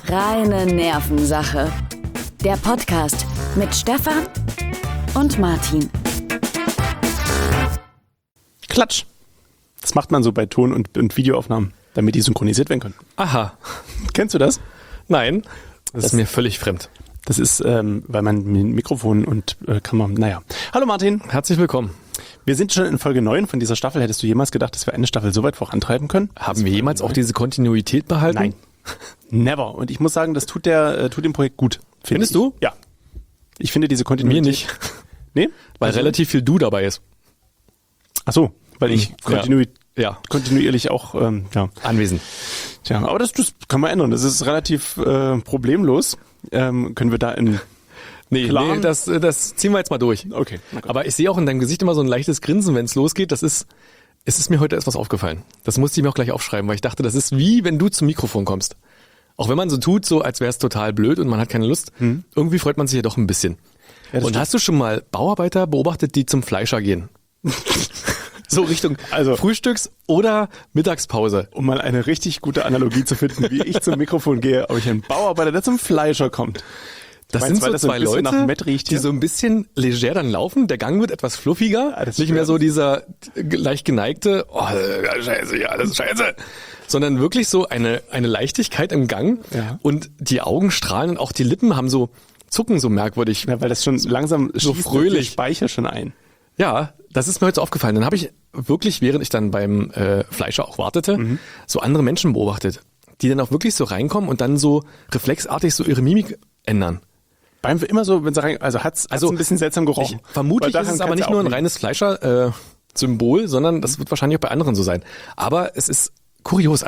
Reine Nervensache. Der Podcast mit Stefan und Martin. Klatsch. Das macht man so bei Ton- und Videoaufnahmen, damit die synchronisiert werden können. Aha. Kennst du das? Nein, das ist mir völlig fremd. Das ist, weil man mit Mikrofon und Kamera, naja. Hallo Martin. Herzlich willkommen. Wir sind schon in Folge 9 von dieser Staffel. Hättest du jemals gedacht, dass wir eine Staffel so weit vorantreiben können? Haben wir jemals auch diese Kontinuität behalten? Nein. Never. Und ich muss sagen, das tut dem Projekt gut. Findest du? Ja. Ich finde diese Kontinuität. Mir nicht. Nee? Weil relativ viel Du dabei ist. Ach so, weil ich kontinuierlich auch anwesend. Tja, aber das kann man ändern. Das ist relativ problemlos. Können wir da in Nee, das ziehen wir jetzt mal durch. Okay. Aber ich sehe auch in deinem Gesicht immer so ein leichtes Grinsen, wenn es losgeht. Es ist mir heute etwas aufgefallen. Das musste ich mir auch gleich aufschreiben, weil ich dachte, das ist wie, wenn du zum Mikrofon kommst. Auch wenn man so tut, so als wäre es total blöd und man hat keine Lust, irgendwie freut man sich ja doch ein bisschen. Ja, und hast du schon mal Bauarbeiter beobachtet, die zum Fleischer gehen? So Richtung Frühstücks- oder Mittagspause. Um mal eine richtig gute Analogie zu finden, wie ich zum Mikrofon gehe, ob ich einen Bauarbeiter, der zum Fleischer kommt. Das sind so zwei Leute, die so ein bisschen leger dann laufen. Der Gang wird etwas fluffiger. Nicht mehr so dieser leicht geneigte, scheiße, ja, das ist scheiße. Sondern wirklich so eine Leichtigkeit im Gang. Ja. Und die Augen strahlen und auch die Lippen zucken so merkwürdig. Ja, weil das schon langsam so fröhlich. Ich speichere schon ein. Ja, das ist mir heute so aufgefallen. Dann habe ich wirklich, während ich dann beim Fleischer auch wartete, so andere Menschen beobachtet, die dann auch wirklich so reinkommen und dann so reflexartig so ihre Mimik ändern. Beim immer so, wenn sie rein, hat's ein bisschen seltsam gerochen. Vermutlich ist es aber nicht nur ein reines Fleischer-Symbol, sondern das wird wahrscheinlich auch bei anderen so sein. Aber es ist kurios,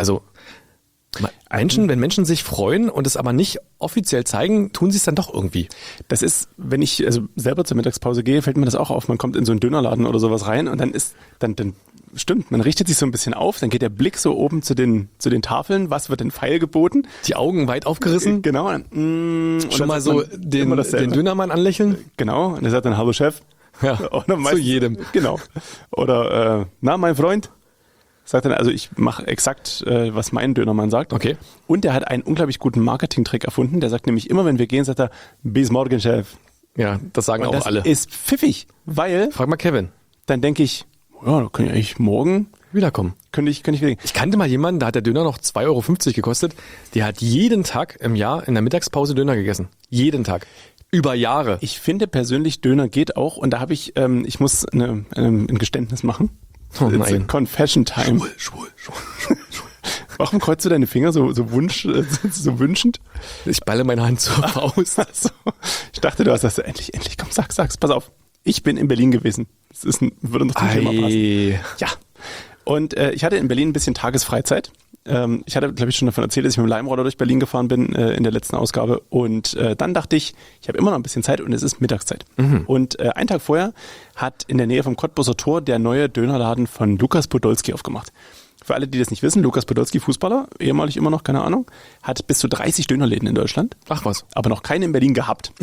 wenn Menschen sich freuen und es aber nicht offiziell zeigen, tun sie es dann doch irgendwie. Das ist, wenn ich selber zur Mittagspause gehe, fällt mir das auch auf. Man kommt in so einen Dönerladen oder sowas rein und dann stimmt, man richtet sich so ein bisschen auf, dann geht der Blick so oben zu den Tafeln, was wird denn feil geboten? Die Augen weit aufgerissen. Genau. Und schon mal so den Dönermann anlächeln. Genau, und er sagt dann, hallo Chef. Ja, zu jedem. Genau. Oder, mein Freund. Sagt dann, ich mache exakt, was mein Dönermann sagt. Okay. Und er hat einen unglaublich guten Marketing-Trick erfunden. Der sagt nämlich immer, wenn wir gehen, sagt er, bis morgen, Chef. Ja, das sagen auch alle. Das ist pfiffig, weil... Frag mal Kevin. Dann denke ich, da kann ich eigentlich morgen wiederkommen. Könnte ich wieder. Ich kannte mal jemanden, da hat der Döner noch 2,50 Euro gekostet. Der hat jeden Tag im Jahr in der Mittagspause Döner gegessen. Jeden Tag. Über Jahre. Ich finde persönlich, Döner geht auch. Und da habe ich muss ein Geständnis machen. Oh nein. Confession Time. Schwul. Warum kreuzt du deine Finger so wünschend? Ich balle meine Hand zur Faust. Also, ich dachte, du hast das endlich, komm, sag's, pass auf. Ich bin in Berlin gewesen. Das würde noch zum Thema passen. Ja. Und ich hatte in Berlin ein bisschen Tagesfreizeit. Ich hatte, glaube ich, schon davon erzählt, dass ich mit dem Leimroller durch Berlin gefahren bin in der letzten Ausgabe. Und dann dachte ich habe immer noch ein bisschen Zeit und es ist Mittagszeit. Und einen Tag vorher hat in der Nähe vom Cottbuser Tor der neue Dönerladen von Lukas Podolski aufgemacht. Für alle, die das nicht wissen, Lukas Podolski, Fußballer, ehemalig immer noch, keine Ahnung, hat bis zu 30 Dönerläden in Deutschland. Ach was. Aber noch keine in Berlin gehabt.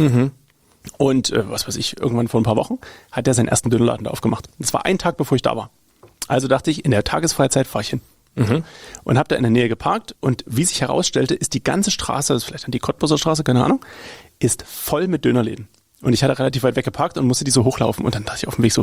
Und irgendwann vor ein paar Wochen hat er seinen ersten Dönerladen da aufgemacht. Das war ein Tag, bevor ich da war. Also dachte ich, in der Tagesfreizeit fahre ich hin. Und habe da in der Nähe geparkt und wie sich herausstellte, ist die ganze Straße, das ist vielleicht an die Cottbuser Straße, keine Ahnung, ist voll mit Dönerläden. Und ich hatte relativ weit weg geparkt und musste die so hochlaufen und dann dachte ich auf dem Weg so,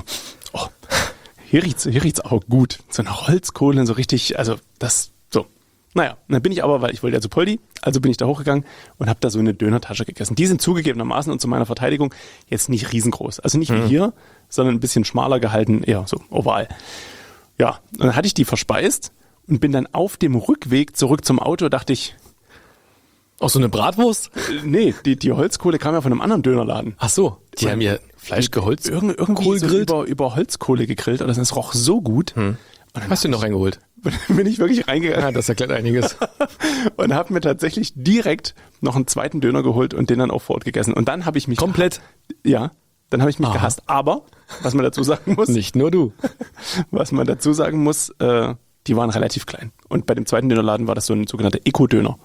hier riecht's auch gut. So nach Holzkohle und so richtig, das so. Naja, dann bin ich aber, weil ich wollte ja zu Poldi, also bin ich da hochgegangen und habe da so eine Dönertasche gegessen. Die sind zugegebenermaßen und zu meiner Verteidigung jetzt nicht riesengroß. Also nicht wie hier, sondern ein bisschen schmaler gehalten, eher so oval. Ja, und dann hatte ich die verspeist und bin dann auf dem Rückweg zurück zum Auto, dachte ich... Auch so eine Bratwurst? Nee, die Holzkohle kam ja von einem anderen Dönerladen. Ach so, die haben ihr Fleisch geholzt? Irgendwie so über Holzkohle gegrillt und das roch so gut. Und dann hast du noch reingeholt? Bin ich wirklich reingegangen. Ja, das erklärt einiges. Und habe mir tatsächlich direkt noch einen zweiten Döner geholt und den dann auch vor Ort gegessen. Und dann habe ich mich... Komplett? Ja, dann habe ich mich gehasst. Aber, was man dazu sagen muss... Nicht nur du. Was man dazu sagen muss, die waren relativ klein. Und bei dem zweiten Dönerladen war das so ein sogenannter Eco-Döner.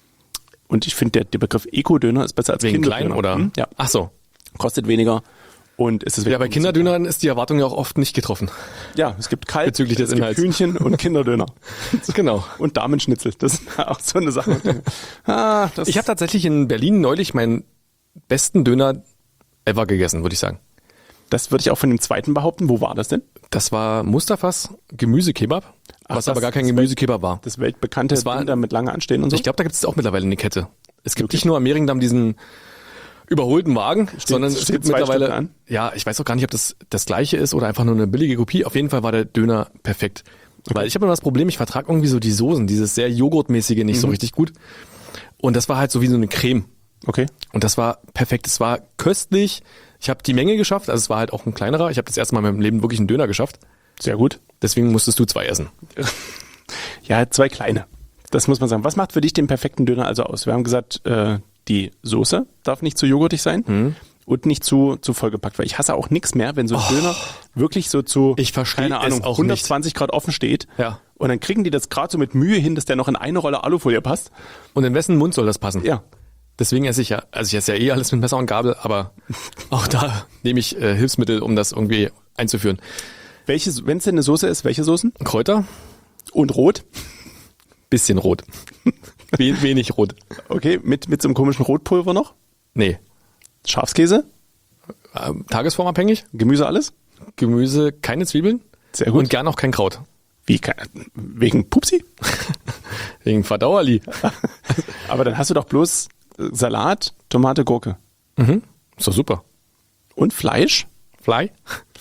Und ich finde, der Begriff Eco-Döner ist besser als Wegen Kinderdöner. klein, oder? Ja. Ach so. Kostet weniger Und ist es Ja, bei Kinderdönern ist die Erwartung ja auch oft nicht getroffen. Ja, es gibt Kalb, Bezüglich des es gibt Inhalts. Hühnchen und Kinderdöner. Genau. Und Damenschnitzel, das ist auch so eine Sache. Ich habe tatsächlich in Berlin neulich meinen besten Döner ever gegessen, würde ich sagen. Das würde ich auch von dem zweiten behaupten. Wo war das denn? Das war Mustafas Gemüsekebab, was aber gar kein Gemüsekebab war. Das weltbekannte Das war- Ding da mit lange Anstehen und so. Ich glaube, da gibt es auch mittlerweile eine Kette. Es gibt Wirklich? nicht nur am Mehringdamm diesen überholten Wagen, sondern es steht gibt 2 Stück mittlerweile, an? ja, ich weiß auch gar nicht, ob das gleiche ist oder einfach nur eine billige Kopie. Auf jeden Fall war der Döner perfekt. Weil ich habe immer das Problem, ich vertrage irgendwie so die Soßen, dieses sehr Joghurtmäßige nicht so richtig gut. Und das war halt so wie so eine Creme. Okay. Und das war perfekt. Es war köstlich. Ich habe die Menge geschafft. Also es war halt auch ein kleinerer. Ich habe das erste Mal in meinem Leben wirklich einen Döner geschafft. Sehr gut. Deswegen musstest du 2 essen. Ja, 2 kleine. Das muss man sagen. Was macht für dich den perfekten Döner also aus? Wir haben gesagt, die Soße darf nicht zu joghurtig sein und nicht zu vollgepackt, weil ich hasse auch nichts mehr, wenn so ein Döner wirklich so zu, Ich verstehe keine Ahnung, es auch 120 Grad offen steht. Ja. Und dann kriegen die das gerade so mit Mühe hin, dass der noch in eine Rolle Alufolie passt. Und in wessen Mund soll das passen? Ja. Deswegen esse ich ja, also ich esse ja eh alles mit Messer und Gabel, aber auch da nehme ich Hilfsmittel, um das irgendwie einzuführen. Wenn es denn eine Soße ist, welche Soßen? Kräuter, Und rot? bisschen rot. Wenig rot. Okay, mit so einem komischen Rotpulver noch? Nee. Schafskäse? Tagesformabhängig. Gemüse alles? Gemüse, keine Zwiebeln. Sehr gut. Und gern auch kein Kraut. Wie? Wegen Pupsi? Wegen Verdauerli. Aber dann hast du doch bloß Salat, Tomate, Gurke. Ist doch super. Und Fleisch? Fly?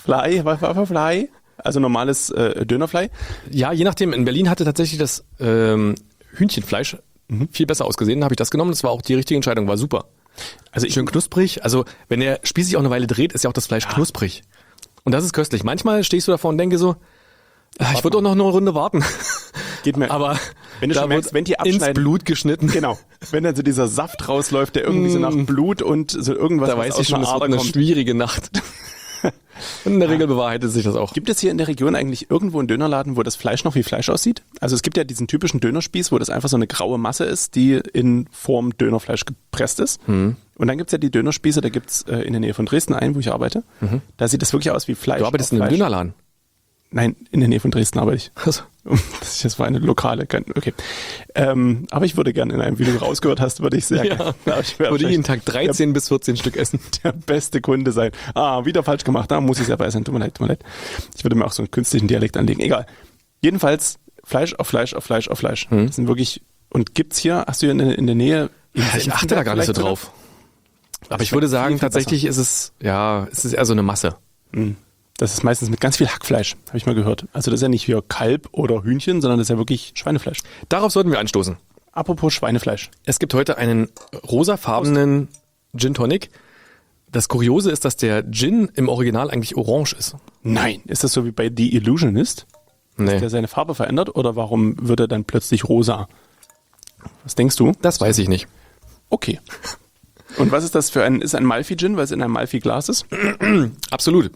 Fly? Also normales Dönerfly? Ja, je nachdem. In Berlin hatte tatsächlich das Hühnchenfleisch viel besser ausgesehen. Da habe ich das genommen. Das war auch die richtige Entscheidung. War super. Also Schön knusprig. Also wenn der Spieß sich auch eine Weile dreht, ist ja auch das Fleisch knusprig. Und das ist köstlich. Manchmal stehst du davor und denke so, ich würde auch noch eine Runde warten. geht mir. Aber wenn du da schon merkst, wird wenn die ins abschneiden, Blut geschnitten. genau, wenn dann so dieser Saft rausläuft, der irgendwie so nach Blut und so irgendwas Da was weiß aus ich schon, einer es wird Ader eine kommt. schwierige Nacht. Und in der Regel bewahrheitet sich das auch. Gibt es hier in der Region eigentlich irgendwo einen Dönerladen, wo das Fleisch noch wie Fleisch aussieht? Also es gibt ja diesen typischen Dönerspieß, wo das einfach so eine graue Masse ist, die in Form Dönerfleisch gepresst ist. Und dann gibt's ja die Dönerspieße, da gibt's in der Nähe von Dresden einen, wo ich arbeite. Da sieht das wirklich aus wie Fleisch. Du arbeitest auf in einem Fleisch. Dönerladen. Nein, in der Nähe von Dresden arbeite ich. Also, Das war eine lokale, okay. Aber ich würde gerne in einem, wie du rausgehört hast, würde ich sehr gerne. ich würde jeden Tag 13 bis 14 Stück essen. Der beste Kunde sein. Wieder falsch gemacht, da muss ich selber essen. Tut mir leid. Ich würde mir auch so einen künstlichen Dialekt anlegen. Egal. Jedenfalls Fleisch auf Fleisch auf Fleisch auf Fleisch. Das sind wirklich, und gibt's hier, hast du hier in der Nähe? Ich achte da gar nicht so drauf. Aber ich würde sagen, viel tatsächlich ist es eher so eine Masse. Das ist meistens mit ganz viel Hackfleisch, habe ich mal gehört. Also das ist ja nicht hier Kalb oder Hühnchen, sondern das ist ja wirklich Schweinefleisch. Darauf sollten wir anstoßen. Apropos Schweinefleisch. Es gibt heute einen rosafarbenen Gin Tonic. Das Kuriose ist, dass der Gin im Original eigentlich orange ist. Nein. Ist das so wie bei The Illusionist, Nee, der seine Farbe verändert? Oder warum wird er dann plötzlich rosa? Was denkst du? das weiß ich nicht. Okay. Und was ist das für ist ein Malfi-Gin, weil es in einem Malfi-Glas ist? Absolut.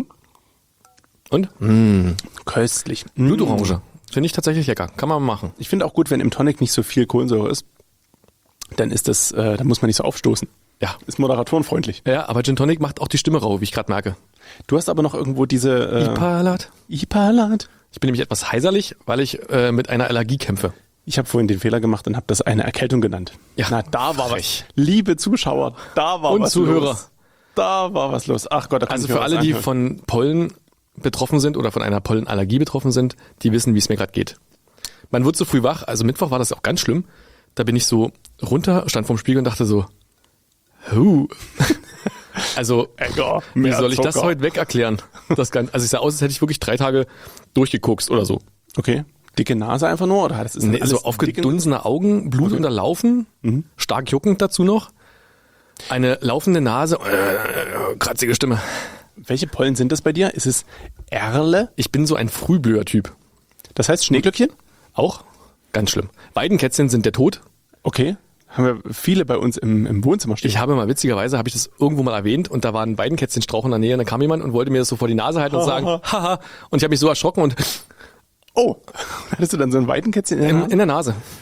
Und? Köstlich. Blutorange. Finde ich tatsächlich lecker. Kann man machen. Ich finde auch gut, wenn im Tonic nicht so viel Kohlensäure ist, dann ist das, dann muss man nicht so aufstoßen. Ja. Ist moderatorenfreundlich. Ja, aber Gin Tonic macht auch die Stimme rau, wie ich gerade merke. Du hast aber noch irgendwo diese Ipalat. Ipalat. Ich bin nämlich etwas heiserlich, weil ich mit einer Allergie kämpfe. Ich habe vorhin den Fehler gemacht und habe das eine Erkältung genannt. Ja. Na, da war Frech. was. Liebe Zuschauer, da war Und was Zuhörer. los. Da war was los. Ach Gott, da kann Also ich mir für was alle, die anhören. von Pollen betroffen sind oder von einer Pollenallergie betroffen sind, die wissen, wie es mir gerade geht. Man wird so früh wach, also Mittwoch war das auch ganz schlimm. Da bin ich so runter, stand vorm Spiegel und dachte so, also Ja, wie mehr soll ich das Zucker. heute weg erklären? Das Ganze, also ich sah aus, als hätte ich wirklich 3 Tage durchgekokst oder so. Okay. Dicke Nase einfach nur? Oder das ist Nee, alles so aufgedunsene Augen, Blut unterlaufen, stark juckend dazu noch, eine laufende Nase, kratzige Stimme. Welche Pollen sind das bei dir? Ist es Erle? Ich bin so ein Frühblüher-Typ. Das heißt Schneeglöckchen? Auch ganz schlimm. Weidenkätzchen sind der Tod. Okay. Haben wir viele bei uns im Wohnzimmer stehen. Ich habe mal, witzigerweise, habe ich das irgendwo mal erwähnt und da war ein Weidenkätzchenstrauch in der Nähe und da kam jemand und wollte mir das so vor die Nase halten und sagen, haha, und ich habe mich so erschrocken und Oh, hattest du dann so ein Weidenkätzchen in der Nase? in der Nase.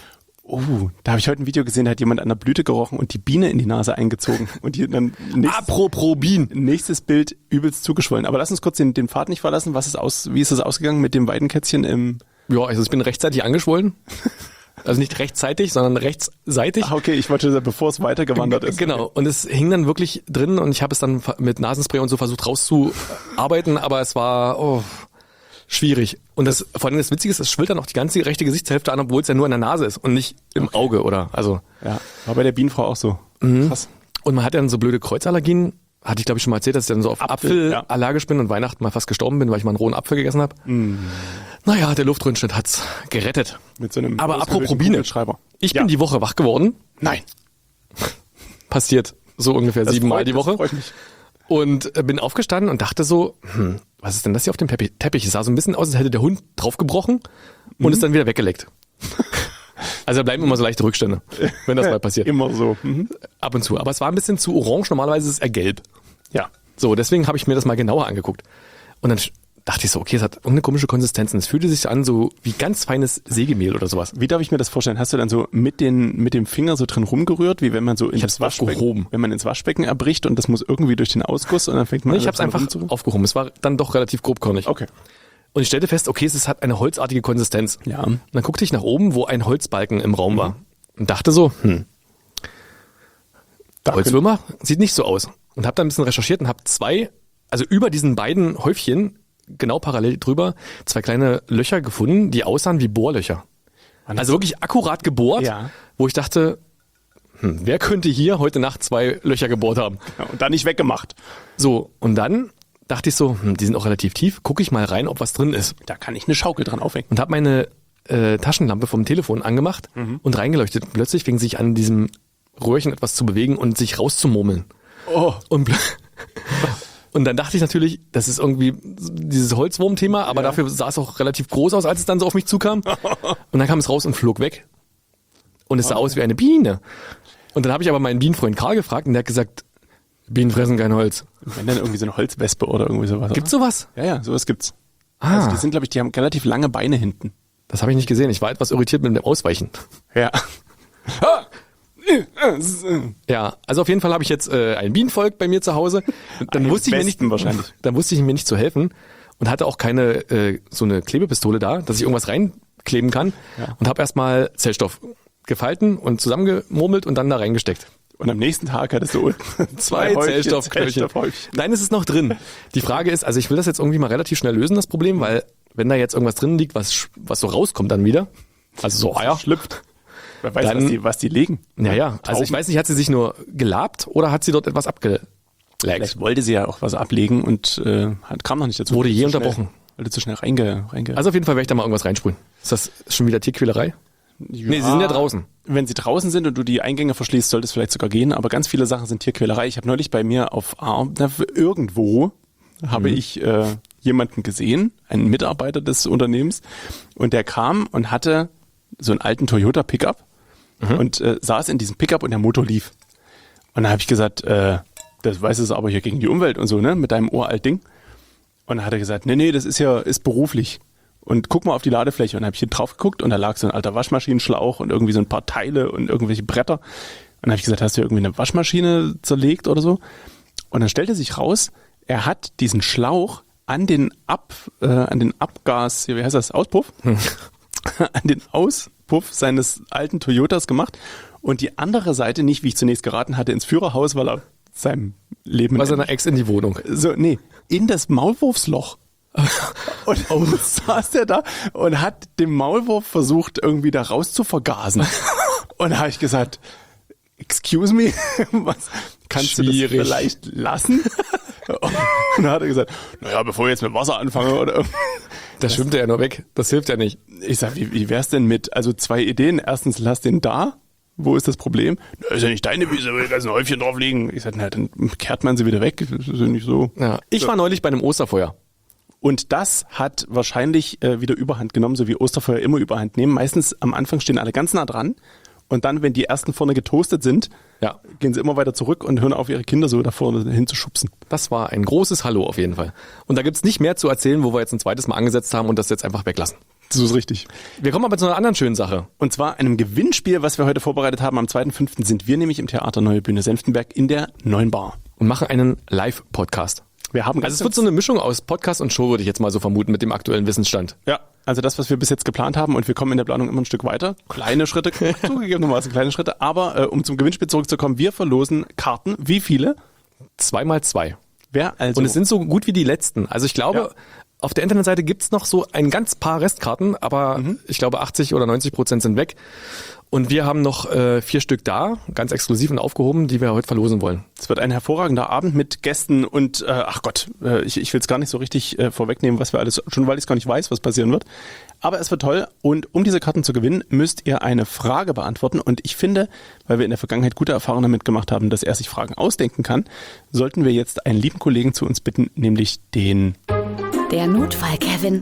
Da habe ich heute ein Video gesehen, da hat jemand an der Blüte gerochen und die Biene in die Nase eingezogen. Und die dann Apropos Bienen. Nächstes Bild übelst zugeschwollen. Aber lass uns kurz den Pfad nicht verlassen. Wie ist es ausgegangen mit dem Weidenkätzchen im... Ja, also ich bin rechtzeitig angeschwollen. Also nicht rechtzeitig, sondern rechtsseitig. Okay, ich wollte sagen, bevor es weitergewandert ist. Genau, und es hing dann wirklich drin und ich habe es dann mit Nasenspray und so versucht rauszuarbeiten, aber es war schwierig. Und vor allem das Witzige ist, es schwillt dann auch die ganze rechte Gesichtshälfte an, obwohl es ja nur in der Nase ist und nicht im Auge oder also. Ja, war bei der Bienenfrau auch so. Krass. Und man hat ja dann so blöde Kreuzallergien. Hatte ich glaube ich schon mal erzählt, dass ich dann so auf Apfel allergisch bin und Weihnachten mal fast gestorben bin, weil ich mal einen rohen Apfel gegessen habe. Naja, der Luftröhrenschnitt hat's gerettet. Mit so einem aber apropos Biene, ich bin die Woche wach geworden. Nein. Passiert so ungefähr 7 Mal die Woche. Das freut mich. Und bin aufgestanden und dachte so, was ist denn das hier auf dem Teppich? Es sah so ein bisschen aus, als hätte der Hund draufgebrochen und ist dann wieder weggeleckt. Also da bleiben immer so leichte Rückstände, wenn das mal passiert. Immer so. Ab und zu. Aber es war ein bisschen zu orange, normalerweise ist es eher gelb. Ja. So, deswegen habe ich mir das mal genauer angeguckt. Und dann dachte ich so, okay, es hat irgendeine komische Konsistenz. Und es fühlte sich an so wie ganz feines Sägemehl oder sowas. Wie darf ich mir das vorstellen? Hast du dann so mit dem Finger so drin rumgerührt, wie wenn man so ins Waschbecken erbricht und das muss irgendwie durch den Ausguss und dann fängt man an. Ich habe es einfach aufgehoben. Es war dann doch relativ grobkörnig. Okay. Und ich stellte fest, okay, es hat eine holzartige Konsistenz. Ja. Und dann guckte ich nach oben, wo ein Holzbalken im Raum war. Und dachte so, Holzwürmer sieht nicht so aus. Und habe dann ein bisschen recherchiert und habe also über diesen beiden Häufchen, genau parallel drüber, 2 kleine Löcher gefunden, die aussahen wie Bohrlöcher. Also wirklich akkurat gebohrt, wo ich dachte, wer könnte hier heute Nacht 2 Löcher gebohrt haben? Ja, und dann nicht weggemacht. So, und dann dachte ich so, die sind auch relativ tief, gucke ich mal rein, ob was drin ist. Da kann ich eine Schaukel dran aufhängen. Und habe meine Taschenlampe vom Telefon angemacht und reingeleuchtet. Plötzlich fing sich an, diesem Röhrchen etwas zu bewegen und sich rauszumurmeln. Oh. Und dann dachte ich natürlich, das ist irgendwie dieses Holzwurm-Thema, aber dafür sah es auch relativ groß aus, als es dann so auf mich zukam. Und dann kam es raus und flog weg. Und es sah aus wie eine Biene. Und dann habe ich aber meinen Bienenfreund Karl gefragt und der hat gesagt, Bienen fressen kein Holz. Wenn dann irgendwie so eine Holzwespe oder irgendwie sowas. Gibt's sowas? Ja, sowas gibt's. Also die sind, glaube ich, die haben relativ lange Beine hinten. Das habe ich nicht gesehen. Ich war etwas irritiert mit dem Ausweichen. Ja. Ja, also auf jeden Fall habe ich jetzt ein Bienenvolk bei mir zu Hause. Dann wusste ich mir nicht zu helfen und hatte auch keine so eine Klebepistole da, dass ich irgendwas reinkleben kann und habe erstmal Zellstoff gefalten und zusammengemurmelt und dann da reingesteckt. Und am nächsten Tag hattest du 2 Zellstoffknöllchen. Nein, es ist noch drin. Die Frage ist, also ich will das jetzt irgendwie mal relativ schnell lösen, das Problem, weil wenn da jetzt irgendwas drin liegt, was so rauskommt dann wieder, also so Eier schlüpft. Wer weiß, dann, was die legen. Ja. Also ich weiß nicht, hat sie sich nur gelabt oder hat sie dort etwas abgelegt? Vielleicht wollte sie ja auch was ablegen und kam noch nicht dazu. Wurde je unterbrochen. Weil du zu schnell reinge. Also auf jeden Fall werde ich da mal irgendwas reinsprühen. Ist das schon wieder Tierquälerei? Ja, nee, sie sind ja draußen. Wenn sie draußen sind und du die Eingänge verschließt, sollte es vielleicht sogar gehen. Aber ganz viele Sachen sind Tierquälerei. Ich habe neulich bei mir irgendwo habe ich jemanden gesehen, einen Mitarbeiter des Unternehmens, und der kam und hatte so einen alten Toyota Pickup und saß in diesem Pickup und der Motor lief. Und dann habe ich gesagt, das weiß es aber hier gegen die Umwelt und so, ne, mit deinem uralt Ding. Und dann hat er gesagt, nee, das ist beruflich. Und guck mal auf die Ladefläche. Und dann habe ich hier drauf geguckt und da lag so ein alter Waschmaschinenschlauch und irgendwie so ein paar Teile und irgendwelche Bretter. Und dann habe ich gesagt, hast du irgendwie eine Waschmaschine zerlegt oder so? Und dann stellte sich raus, er hat diesen Schlauch an den Abgas, wie heißt das, Auspuff? An den Auspuff seines alten Toyotas gemacht und die andere Seite nicht, wie ich zunächst geraten hatte, ins Führerhaus, weil er seinem Leben... Bei seiner Ex in die Wohnung. In das Maulwurfsloch. Und saß der da und hat den Maulwurf versucht, irgendwie da raus zu vergasen. Und da habe ich gesagt, excuse me, was kannst du das vielleicht lassen? Und dann hat er gesagt, naja, bevor ich jetzt mit Wasser anfange oder... Das schwimmt ja nur weg, das hilft ja nicht. Ich sag, wie wär's denn mit, also 2 Ideen. Erstens, lass den da. Wo ist das Problem? Na, ist ja nicht deine Wiese, da ist ein Häufchen drauf liegen. Ich sag, na, dann kehrt man sie wieder weg. Das ist ja nicht so. Ja. Ich war neulich bei einem Osterfeuer. Und das hat wahrscheinlich wieder Überhand genommen, so wie Osterfeuer immer Überhand nehmen. Meistens am Anfang stehen alle ganz nah dran. Und dann, wenn die ersten vorne getoastet sind, gehen sie immer weiter zurück und hören auf, ihre Kinder so da vorne hinzuschubsen. Das war ein großes Hallo auf jeden Fall. Und da gibt's nicht mehr zu erzählen, wo wir jetzt ein zweites Mal angesetzt haben und das jetzt einfach weglassen. So ist richtig. Wir kommen aber zu einer anderen schönen Sache. Und zwar einem Gewinnspiel, was wir heute vorbereitet haben. Am 2.5. sind wir nämlich im Theater Neue Bühne Senftenberg in der Neuen Bar. Und machen einen Live-Podcast. Wir haben Also es wird so eine Mischung aus Podcast und Show, würde ich jetzt mal so vermuten, mit dem aktuellen Wissensstand. Ja, also das, was wir bis jetzt geplant haben, und wir kommen in der Planung immer ein Stück weiter. Kleine Schritte, zugegebenermaßen kleine Schritte. Aber um zum Gewinnspiel zurückzukommen, wir verlosen Karten. Wie viele? 2x2. Wer also? Und es sind so gut wie die letzten. Also ich glaube, Ja. auf der Internetseite gibt's noch so ein ganz paar Restkarten, aber ich glaube 80 oder 90% sind weg. Und wir haben noch 4 Stück da, ganz exklusiv und aufgehoben, die wir heute verlosen wollen. Es wird ein hervorragender Abend mit Gästen und ich will es gar nicht so richtig vorwegnehmen, was wir alles, schon weil ich es gar nicht weiß, was passieren wird. Aber es wird toll und um diese Karten zu gewinnen, müsst ihr eine Frage beantworten. Und ich finde, weil wir in der Vergangenheit gute Erfahrungen damit gemacht haben, dass er sich Fragen ausdenken kann, sollten wir jetzt einen lieben Kollegen zu uns bitten, nämlich den Der Notfall-Kevin.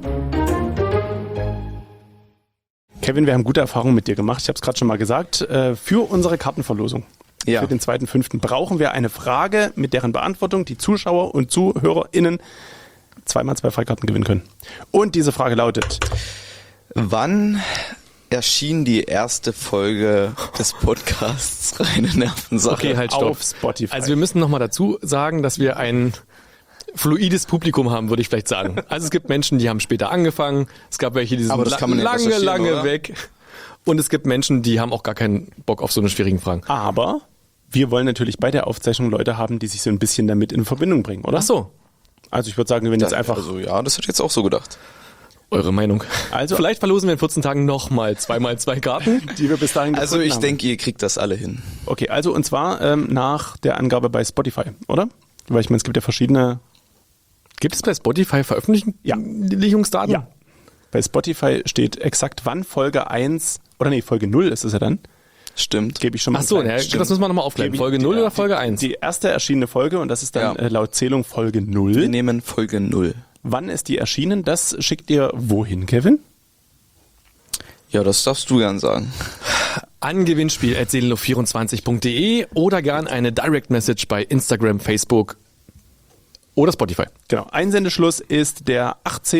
Kevin. Wir haben gute Erfahrungen mit dir gemacht. Ich habe es gerade schon mal gesagt. Für unsere Kartenverlosung, Ja. für den 2.5. brauchen wir eine Frage, mit deren Beantwortung die Zuschauer und ZuhörerInnen 2x2 Freikarten gewinnen können. Und diese Frage lautet: Wann erschien die erste Folge des Podcasts Reine Nervensache? Okay, halt stopp. auf Spotify. Also wir müssen nochmal dazu sagen, dass wir ein fluides Publikum haben, würde ich vielleicht sagen. Also es gibt Menschen, die haben später angefangen, es gab welche, die sind Aber das kann man ja recherchieren, lange oder? weg. Und es gibt Menschen, die haben auch gar keinen Bock auf so eine schwierigen Fragen. Aber wir wollen natürlich bei der Aufzeichnung Leute haben, die sich so ein bisschen damit in Verbindung bringen, oder? Ach so, Also ich würde sagen, wenn jetzt einfach... Also ja, das hätte ich jetzt auch so gedacht. eure Meinung. Also- vielleicht verlosen wir in 14 Tagen nochmal 2x2 Karten. die wir bis dahin Also gefunden ich haben. denke, ihr kriegt das alle hin. Okay, also und zwar nach der Angabe bei Spotify, oder? Weil ich meine, es gibt ja verschiedene... Gibt es bei Spotify Veröffentlichungsdaten? Ja. Bei Spotify steht exakt wann Folge 1, oder nee, Folge 0 ist es ja dann, Stimmt. gebe ich schon mal. Ach so, einen ja, kleinen- das müssen wir nochmal aufklären. Gebe ich- Folge 0 oder Folge 1? Die erste erschienene Folge, und das ist dann Ja. laut Zählung Folge 0. Wir nehmen Folge 0. Wann ist die erschienen? Das schickt ihr wohin, Kevin? Ja, das darfst du gern sagen. An gewinnspiel@seelenluft24.de oder gern eine Direct Message bei Instagram, Facebook oder Spotify. Genau. Einsendeschluss ist der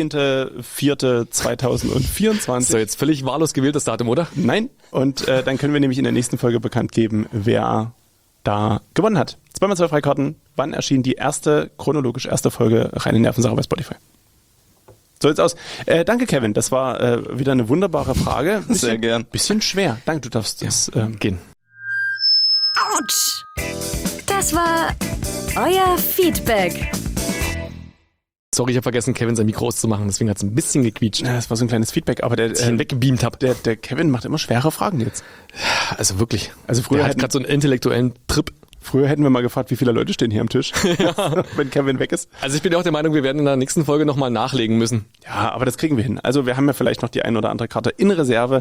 18.04.2024. So, jetzt völlig wahllos gewählt das Datum, oder? Nein. Und dann können wir nämlich in der nächsten Folge bekannt geben, wer da gewonnen hat. 2x2 Freikarten. Wann erschien die chronologisch erste Folge Reine Nervensache bei Spotify? So jetzt aus. Danke, Kevin. Das war wieder eine wunderbare Frage. Sehr gern. Bisschen schwer. Danke, du darfst das. Gehen. Autsch! Das war euer Feedback. Sorry, ich habe vergessen, Kevin sein Mikro auszumachen, deswegen hat es ein bisschen gequietscht. Ja, das war so ein kleines Feedback, aber Als ich ihn weggebeamt habe. der Kevin macht immer schwere Fragen jetzt. Also wirklich. Also früher Der hat hätten- gerade so einen intellektuellen Trip. Früher hätten wir mal gefragt, wie viele Leute stehen hier am Tisch, wenn Kevin weg ist. Also ich bin ja auch der Meinung, wir werden in der nächsten Folge nochmal nachlegen müssen. Ja, aber das kriegen wir hin. Also wir haben ja vielleicht noch die ein oder andere Karte in Reserve.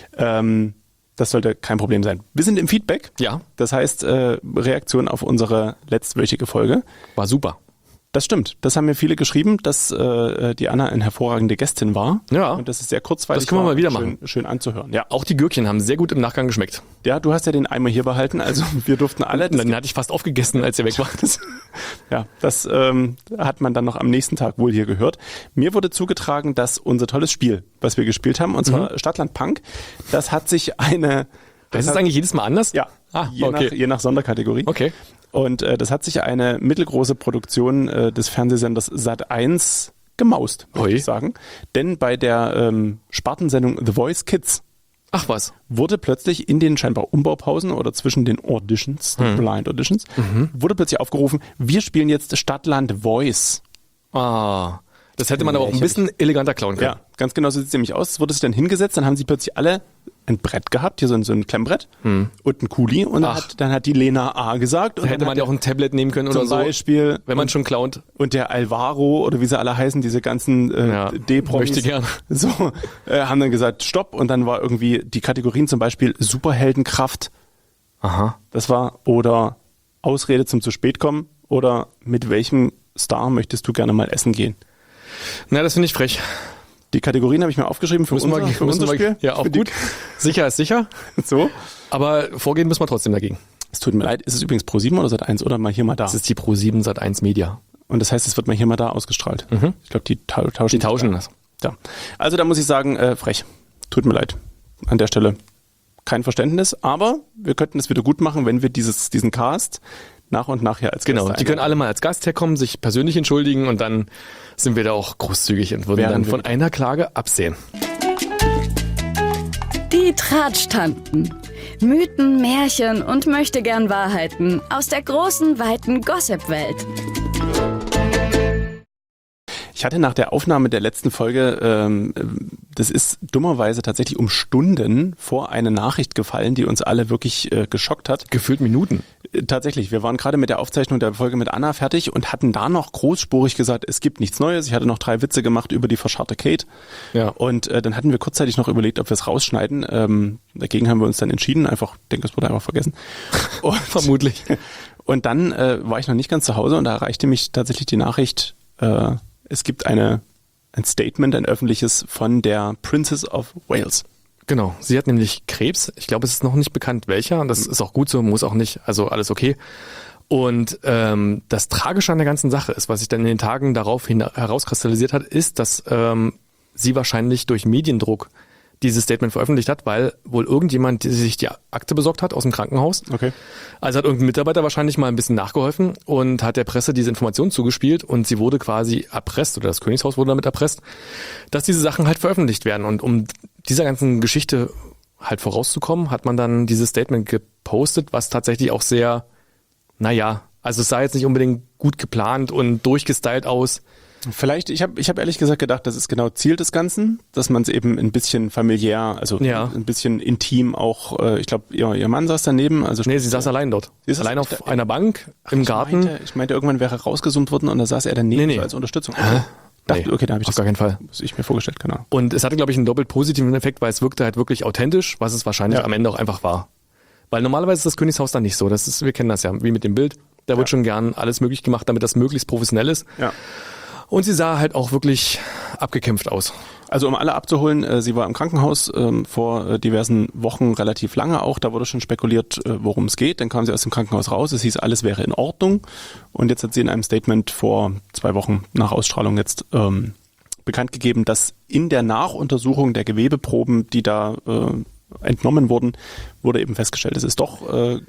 Das sollte kein Problem sein. Wir sind im Feedback. Ja. Das heißt, Reaktion auf unsere letztwöchige Folge. War super. Das stimmt. Das haben mir viele geschrieben, dass die Anna eine hervorragende Gästin war. Ja. Und das ist sehr kurzweilig. Das können wir war mal wieder schön, machen. schön anzuhören. Ja. Auch die Gürkchen haben sehr gut im Nachgang geschmeckt. Ja, du hast ja den Eimer hier behalten. Also wir durften alle. Und dann hatte ich fast aufgegessen, als ihr weg wart. Ja, das hat man dann noch am nächsten Tag wohl hier gehört. Mir wurde zugetragen, dass unser tolles Spiel, was wir gespielt haben, und zwar Stadtland Punk, das hat sich eine... Das ist eigentlich jedes Mal anders? Ja, Ah, je okay. nach Sonderkategorie. Okay. Und das hat sich eine mittelgroße Produktion des Fernsehsenders Sat.1 gemaust, würde Ui. ich sagen. Denn bei der Spartensendung The Voice Kids Ach was. wurde plötzlich in den scheinbar Umbaupausen oder zwischen den Auditions, den Blind Auditions, wurde plötzlich aufgerufen, wir spielen jetzt Stadtland Voice. Ah. Das hätte man aber auch ein bisschen eleganter klauen können. Ja, ganz genau so sieht es nämlich aus. Es wurde sich dann hingesetzt, dann haben sie plötzlich alle ein Brett gehabt, hier so ein Klemmbrett und ein Kuli, und dann hat die Lena A gesagt. Und Da hätte dann man hat ja auch ein Tablet nehmen können oder zum so. Beispiel, Wenn man schon klaut. und der Alvaro oder wie sie alle heißen, diese ganzen Ja, D-Promis, möchte gern. so, haben dann gesagt, stopp, und dann war irgendwie die Kategorien zum Beispiel Superheldenkraft, Aha. das war, oder Ausrede zum zu spät kommen, oder mit welchem Star möchtest du gerne mal essen gehen? Na, das finde ich frech. Die Kategorien habe ich mir aufgeschrieben für Müssen unser, wir- für müssen unser wir- Spiel. Ja, auch Für die- gut. Sicher ist sicher. So. Aber vorgehen müssen wir trotzdem dagegen. Es tut mir leid, ist es übrigens Pro7 oder Sat.1 oder mal hier, mal da? Das ist die Pro7 Sat.1 Media. Und das heißt, es wird mal hier, mal da ausgestrahlt. Ich glaube, die tauschen. Die tauschen das. Ja. Also da muss ich sagen, frech. Tut mir leid. An der Stelle kein Verständnis, aber wir könnten es wieder gut machen, wenn wir diesen Cast nach und nach hier als Genau, Gäste die können alle mal als Gast herkommen, sich persönlich entschuldigen und dann sind wir da auch großzügig und würden dann von einer Klage absehen. Die Tratschtanten. Mythen, Märchen und möchtegern Wahrheiten aus der großen, weiten Gossip-Welt. Ich hatte nach der Aufnahme der letzten Folge, das ist dummerweise tatsächlich um Stunden vor eine Nachricht gefallen, die uns alle wirklich geschockt hat. Gefühlt Minuten. Tatsächlich, wir waren gerade mit der Aufzeichnung der Folge mit Anna fertig und hatten da noch großspurig gesagt, es gibt nichts Neues. Ich hatte noch 3 Witze gemacht über die verscharrte Kate. Ja. Und dann hatten wir kurzzeitig noch überlegt, ob wir es rausschneiden. Dagegen haben wir uns dann entschieden. Einfach, ich denke, es wurde einfach vergessen. Und, Vermutlich. Und dann war ich noch nicht ganz zu Hause und da erreichte mich tatsächlich die Nachricht, es gibt ein Statement, ein öffentliches von der Princess of Wales. Genau, sie hat nämlich Krebs. Ich glaube, es ist noch nicht bekannt, welcher. Das ist auch gut so, muss auch nicht. Also alles okay. Und das Tragische an der ganzen Sache ist, was sich dann in den Tagen daraufhin herauskristallisiert hat, ist, dass sie wahrscheinlich durch Mediendruck dieses Statement veröffentlicht hat, weil wohl irgendjemand sich die Akte besorgt hat aus dem Krankenhaus. Okay. Also hat irgendein Mitarbeiter wahrscheinlich mal ein bisschen nachgeholfen und hat der Presse diese Information zugespielt und sie wurde quasi erpresst, oder das Königshaus wurde damit erpresst, dass diese Sachen halt veröffentlicht werden. Und um dieser ganzen Geschichte halt vorauszukommen, hat man dann dieses Statement gepostet, was tatsächlich auch sehr, also es sah jetzt nicht unbedingt gut geplant und durchgestylt aus. Vielleicht, ich hab ehrlich gesagt gedacht, das ist genau Ziel des Ganzen, dass man es eben ein bisschen familiär, also ein bisschen intim auch, ich glaube, ihr Mann saß daneben. Also nee, sie saß allein dort. Allein auf einer Bank im Garten. Ich meinte, irgendwann wäre rausgezoomt worden und da saß er daneben so als Unterstützung. Okay, da habe ich auf gar keinen Fall. Was ich mir vorgestellt, genau. Und es hatte, glaube ich, einen doppelt positiven Effekt, weil es wirkte halt wirklich authentisch, was es wahrscheinlich am Ende auch einfach war. Weil normalerweise ist das Königshaus dann nicht so. Wir kennen das ja, wie mit dem Bild. Da wird schon gern alles möglich gemacht, damit das möglichst professionell ist. Ja. Und sie sah halt auch wirklich abgekämpft aus. Also um alle abzuholen, sie war im Krankenhaus vor diversen Wochen relativ lange auch. Da wurde schon spekuliert, worum es geht. Dann kam sie aus dem Krankenhaus raus. Es hieß, alles wäre in Ordnung. Und jetzt hat sie in einem Statement vor 2 Wochen nach Ausstrahlung jetzt bekannt gegeben, dass in der Nachuntersuchung der Gewebeproben, die da entnommen wurden, wurde eben festgestellt, es ist doch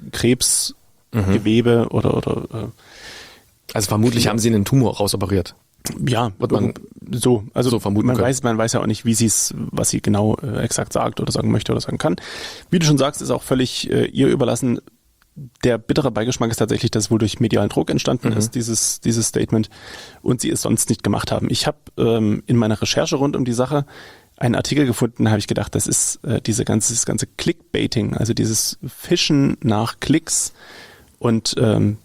Krebsgewebe oder also vermutlich haben sie einen Tumor rausoperiert. Ja, wird man so vermuten man können. Man weiß ja auch nicht, was sie genau exakt sagt oder sagen möchte oder sagen kann. Wie du schon sagst, ist auch völlig ihr überlassen. Der bittere Beigeschmack ist tatsächlich, dass es wohl durch medialen Druck entstanden ist, dieses Statement, und sie es sonst nicht gemacht haben. Ich habe in meiner Recherche rund um die Sache einen Artikel gefunden, habe ich gedacht, das ist dieses ganze Clickbaiting, also dieses Fischen nach Klicks und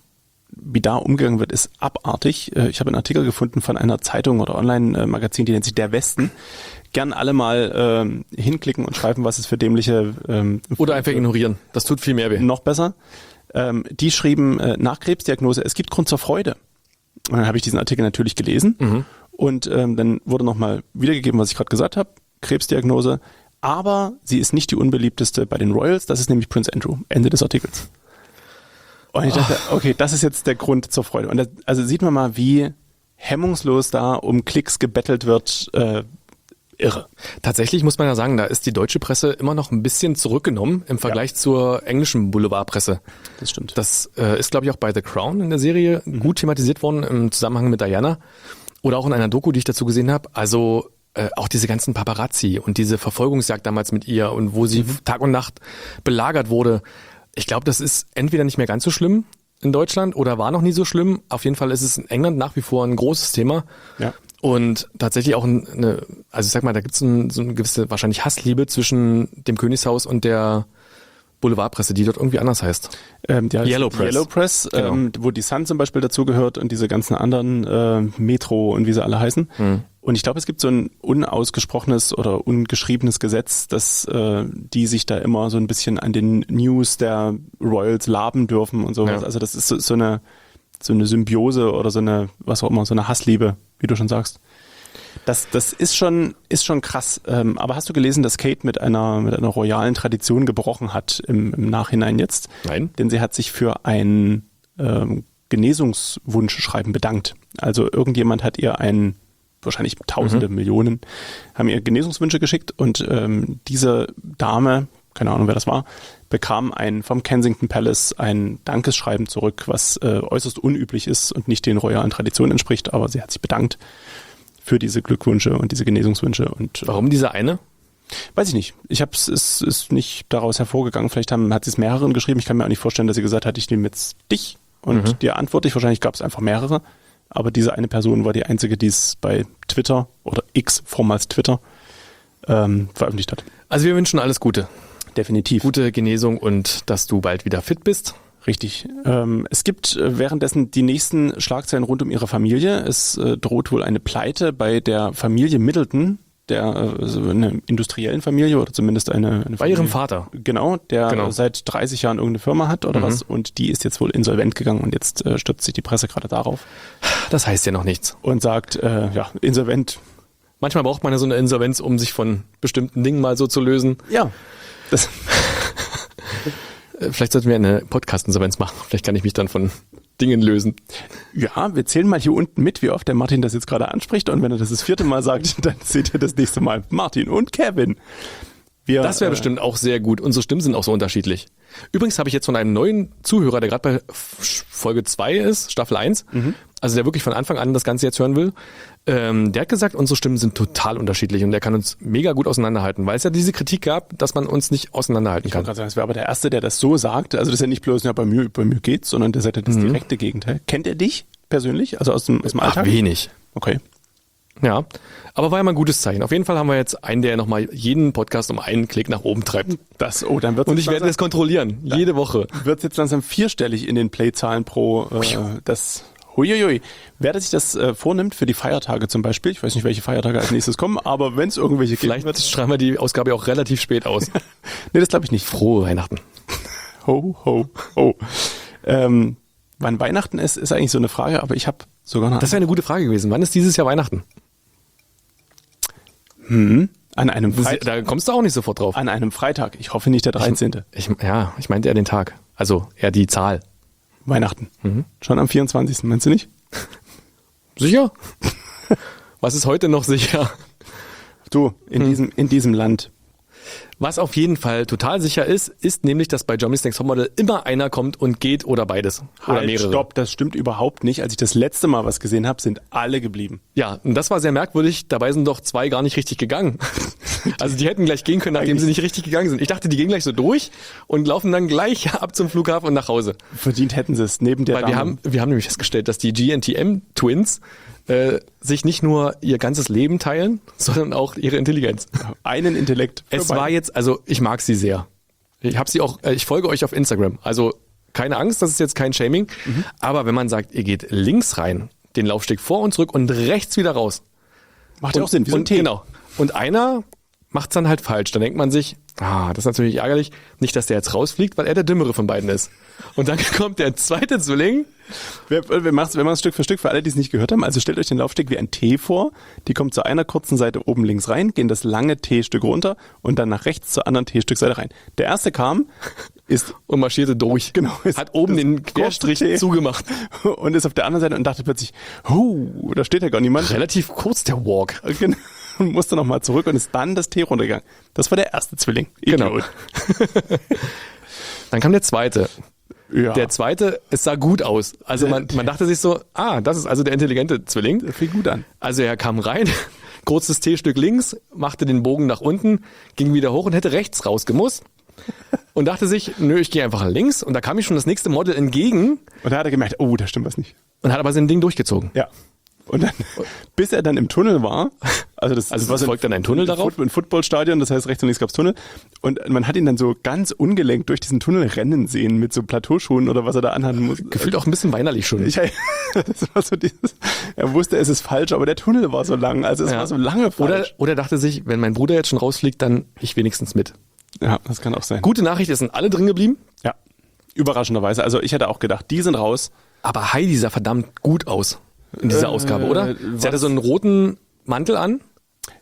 wie da umgegangen wird, ist abartig. Ich habe einen Artikel gefunden von einer Zeitung oder Online-Magazin, die nennt sich Der Westen. Gern alle mal hinklicken und schreiben, was es für dämliche... oder einfach ignorieren. Das tut viel mehr weh. Noch besser. Die schrieben nach Krebsdiagnose, es gibt Grund zur Freude. Und dann habe ich diesen Artikel natürlich gelesen. Und dann wurde nochmal wiedergegeben, was ich gerade gesagt habe. Krebsdiagnose. Aber sie ist nicht die unbeliebteste bei den Royals. Das ist nämlich Prince Andrew. Ende des Artikels. Und ich dachte, okay, das ist jetzt der Grund zur Freude. Und also sieht man mal, wie hemmungslos da um Klicks gebettelt wird. Irre. Tatsächlich muss man ja sagen, da ist die deutsche Presse immer noch ein bisschen zurückgenommen im Vergleich zur englischen Boulevardpresse. Das stimmt. Das ist, glaube ich, auch bei The Crown in der Serie gut thematisiert worden im Zusammenhang mit Diana. Oder auch in einer Doku, die ich dazu gesehen habe. Also auch diese ganzen Paparazzi und diese Verfolgungsjagd damals mit ihr und wo sie Tag und Nacht belagert wurde. Ich glaube, das ist entweder nicht mehr ganz so schlimm in Deutschland oder war noch nie so schlimm. Auf jeden Fall ist es in England nach wie vor ein großes Thema. Ja. Und tatsächlich auch also ich sag mal, da gibt es so eine gewisse wahrscheinlich Hassliebe zwischen dem Königshaus und der Boulevardpresse, die dort irgendwie anders heißt. Yellow Press, genau. Wo die Sun zum Beispiel dazugehört und diese ganzen anderen Metro und wie sie alle heißen. Und ich glaube, es gibt so ein unausgesprochenes oder ungeschriebenes Gesetz, dass die sich da immer so ein bisschen an den News der Royals laben dürfen und sowas. Ja. Also das ist so eine Symbiose oder so eine, was auch immer, so eine Hassliebe, wie du schon sagst. Das ist schon krass. Aber hast du gelesen, dass Kate mit einer royalen Tradition gebrochen hat im Nachhinein jetzt? Nein. Denn sie hat sich für ein Genesungswunschschreiben bedankt. Also irgendjemand hat ihr ein wahrscheinlich Tausende, Millionen, haben ihr Genesungswünsche geschickt und diese Dame, keine Ahnung wer das war, bekam vom Kensington Palace ein Dankesschreiben zurück, was äußerst unüblich ist und nicht den royalen Traditionen entspricht, aber sie hat sich bedankt für diese Glückwünsche und diese Genesungswünsche. Und Warum diese eine? weiß ich nicht. Es ist nicht daraus hervorgegangen. Vielleicht hat sie es mehreren geschrieben. Ich kann mir auch nicht vorstellen, dass sie gesagt hat, ich nehme jetzt dich und dir antworte ich. Wahrscheinlich gab es einfach mehrere. Aber diese eine Person war die einzige, die es bei Twitter oder X, vormals Twitter, veröffentlicht hat. Also wir wünschen alles Gute. Definitiv. Gute Genesung und dass du bald wieder fit bist. Richtig. Es gibt währenddessen die nächsten Schlagzeilen rund um ihre Familie. Es droht wohl eine Pleite bei der Familie Middleton, also eine industriellen Familie oder zumindest eine Bei Familie. ihrem Vater. Genau, der seit 30 Jahren irgendeine Firma hat oder was und die ist jetzt wohl insolvent gegangen und jetzt stürzt sich die Presse gerade darauf Das heißt ja noch nichts. und sagt, insolvent. Manchmal braucht man ja so eine Insolvenz, um sich von bestimmten Dingen mal so zu lösen. Ja, das Vielleicht sollten wir eine Podcast-Insolvenz machen. Vielleicht kann ich mich dann von Dingen lösen. ja, wir zählen mal hier unten mit, wie oft der Martin das jetzt gerade anspricht und wenn er das 4. Mal sagt, dann seht ihr das nächste Mal Martin und Kevin. Das wäre bestimmt auch sehr gut. Unsere Stimmen sind auch so unterschiedlich. Übrigens habe ich jetzt von einem neuen Zuhörer, der gerade bei Folge 2 ist, Staffel 1, also der wirklich von Anfang an das Ganze jetzt hören will, der hat gesagt, unsere Stimmen sind total unterschiedlich und der kann uns mega gut auseinanderhalten, weil es ja diese Kritik gab, dass man uns nicht auseinanderhalten Ich wollte kann. gerade sagen, es wäre aber der Erste, der das so sagt. Also das ist ja nicht bloß, ja, bei mir geht's, sondern der sagt ja das direkte Gegenteil. Kennt er dich persönlich? Also aus dem Alltag? Wenig. Okay. Ja, aber war ja mal ein gutes Zeichen. Auf jeden Fall haben wir jetzt einen, der nochmal jeden Podcast um einen Klick nach oben treibt. Dann wird's Und ich werde das kontrollieren, jede Woche. wird's jetzt langsam vierstellig in den Playzahlen pro das. Huiuiui. Wer sich das vornimmt für die Feiertage zum Beispiel, ich weiß nicht, welche Feiertage als nächstes kommen, aber wenn es irgendwelche gibt, Vielleicht schreiben wir die Ausgabe auch relativ spät aus. nee, das glaube ich nicht. Frohe Weihnachten. Ho, ho, ho. Wann Weihnachten ist eigentlich so eine Frage, aber ich habe sogar eine Das wäre eine gute Frage gewesen. Wann ist dieses Jahr Weihnachten? an einem Da kommst du auch nicht sofort drauf. An einem Freitag. Ich hoffe nicht der 13. Ich meinte eher den Tag. Also eher die Zahl. Weihnachten. Schon am 24. Meinst du nicht? Sicher? Was ist heute noch sicher? Du, in diesem Land. Was auf jeden Fall total sicher ist nämlich, dass bei Germany's Next Topmodel immer einer kommt und geht oder beides. Oder mehrere. Stopp, das stimmt überhaupt nicht. Als ich das letzte Mal was gesehen habe, sind alle geblieben. Ja, und das war sehr merkwürdig. Dabei sind doch 2 gar nicht richtig gegangen. Also die hätten gleich gehen können, nachdem sie nicht richtig gegangen sind. Ich dachte, die gehen gleich so durch und laufen dann gleich ab zum Flughafen und nach Hause. Verdient hätten sie es neben der Weil Dame. wir haben nämlich festgestellt, dass die GNTM-Twins sich nicht nur ihr ganzes Leben teilen, sondern auch ihre Intelligenz. Einen Intellekt. für Es beide. war jetzt, also ich mag sie sehr. Ich folge euch auf Instagram. Also keine Angst, das ist jetzt kein Shaming. Aber wenn man sagt, ihr geht links rein, den Laufsteg vor und zurück und rechts wieder raus. Macht ja auch Sinn, wie so ein und, Tee. Genau. Und einer macht's dann halt falsch. Dann denkt man sich, das ist natürlich ärgerlich. Nicht, dass der jetzt rausfliegt, weil er der Dümmere von beiden ist. Und dann kommt der zweite Zwilling. Wir machen es Stück für Stück für alle, die es nicht gehört haben. Also stellt euch den Laufsteg wie ein T vor. Die kommt zu einer kurzen Seite oben links rein, gehen das lange T-Stück runter und dann nach rechts zur anderen T-Stück-Seite rein. Der erste kam, ist Und marschierte durch. Genau, ist Hat oben das den Querstrich kurze T. zugemacht. und ist auf der anderen Seite und dachte plötzlich, da steht ja gar niemand. Relativ kurz der Walk. Genau. Und musste nochmal zurück und ist dann das T runtergegangen. Das war der erste Zwilling. Genau. Idiot. Dann kam der zweite. Ja. Der zweite, es sah gut aus. Also man dachte sich so, das ist also der intelligente Zwilling. Das fing gut an. Also er kam rein, kurzes T-Stück links, machte den Bogen nach unten, ging wieder hoch und hätte rechts rausgemusst. Und dachte sich, ich gehe einfach links. Und da kam ihm schon das nächste Model entgegen Und da hat er gemerkt, da stimmt was nicht. und hat aber sein Ding durchgezogen. Ja. Und dann, bis er dann im Tunnel war, Also war es folgt dann ein Tunnel darauf? Ein Footballstadion, das heißt rechts und links gab's Tunnel. Und man hat ihn dann so ganz ungelenkt durch diesen Tunnel rennen sehen mit so Plateauschuhen oder was er da anhaben muss. Gefühlt auch ein bisschen weinerlich schon. Das war so er wusste, es ist falsch, aber der Tunnel war so lang, also es war so lange falsch. Oder dachte sich, wenn mein Bruder jetzt schon rausfliegt, dann ich wenigstens mit. Ja, das kann auch sein. Gute Nachricht, es sind alle drin geblieben. Ja, überraschenderweise. Also ich hätte auch gedacht, die sind raus. Aber Heidi sah verdammt gut aus in dieser Ausgabe, oder? Sie hatte so einen roten Mantel an.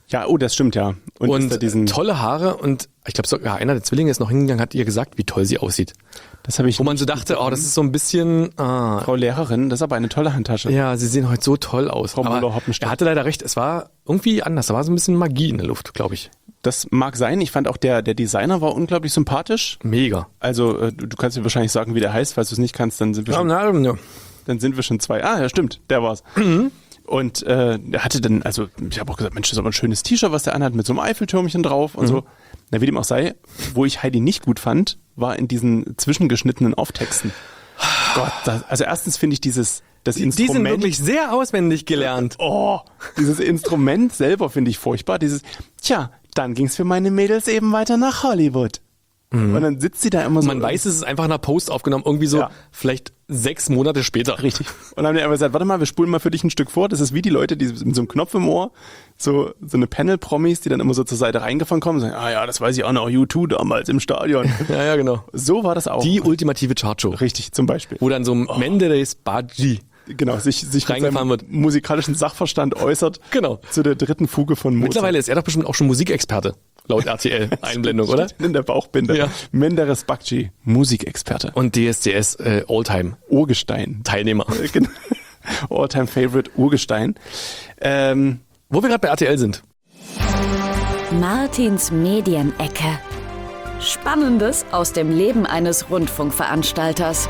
Ja, oh, das stimmt, ja. Und ist da diesen, tolle Haare und ich glaube sogar einer der Zwillinge ist noch hingegangen, hat ihr gesagt, wie toll sie aussieht. das habe ich. Wo man so dachte, oh, das ist so ein bisschen, Frau Lehrerin, das ist aber eine tolle Handtasche. ja, sie sehen heute so toll aus. Frau Aber Müller-Hoppenstedt. er hatte leider recht, es war irgendwie anders, da war so ein bisschen Magie in der Luft, glaube ich. Das mag sein. Ich fand auch der Designer war unglaublich sympathisch. Mega. Also du kannst mir wahrscheinlich sagen, wie der heißt. Falls du es nicht kannst, dann sind wir schon, dann sind wir schon zwei. Ah, ja, stimmt, der war's. Und er hatte dann, also ich habe auch gesagt, Mensch, das ist aber ein schönes T-Shirt, was der anhat, mit so einem Eiffeltürmchen drauf und so. Na, wie dem auch sei, wo ich Heidi nicht gut fand, war in diesen zwischengeschnittenen Auftexten. Gott, also erstens finde ich das Instrument. Die sind wirklich sehr auswendig gelernt. Oh, dieses Instrument selber finde ich furchtbar. Dann ging's für meine Mädels eben weiter nach Hollywood. Und dann sitzt sie da immer so. Man weiß, es ist einfach in einer Post aufgenommen, irgendwie so Ja. vielleicht 6 Monate später. Richtig. Und dann haben die einfach gesagt, warte mal, wir spulen mal für dich ein Stück vor. Das ist wie die Leute, die mit so einem Knopf im Ohr, so eine Panel-Promis, die dann immer so zur Seite reingefahren kommen und sagen, ah ja, das weiß ich auch noch, U2 damals im Stadion. Ja, genau. So war das auch. Die ultimative Chartshow. Richtig, zum Beispiel. Wo dann so Menderes Baji. Genau, sich mit reingefahren seinem wird. musikalischen Sachverstand äußert. Genau. Zu der dritten Fuge von Mozart. Mittlerweile ist er doch bestimmt auch schon Musikexperte, laut RTL-Einblendung, oder? In der Bauchbinde. Ja. Menderes Bakci, Musikexperte. Und DSDS Alltime Urgestein. Teilnehmer. Genau. All-time favorite Urgestein. Wo wir gerade bei RTL sind. Martins Medienecke. Spannendes aus dem Leben eines Rundfunkveranstalters.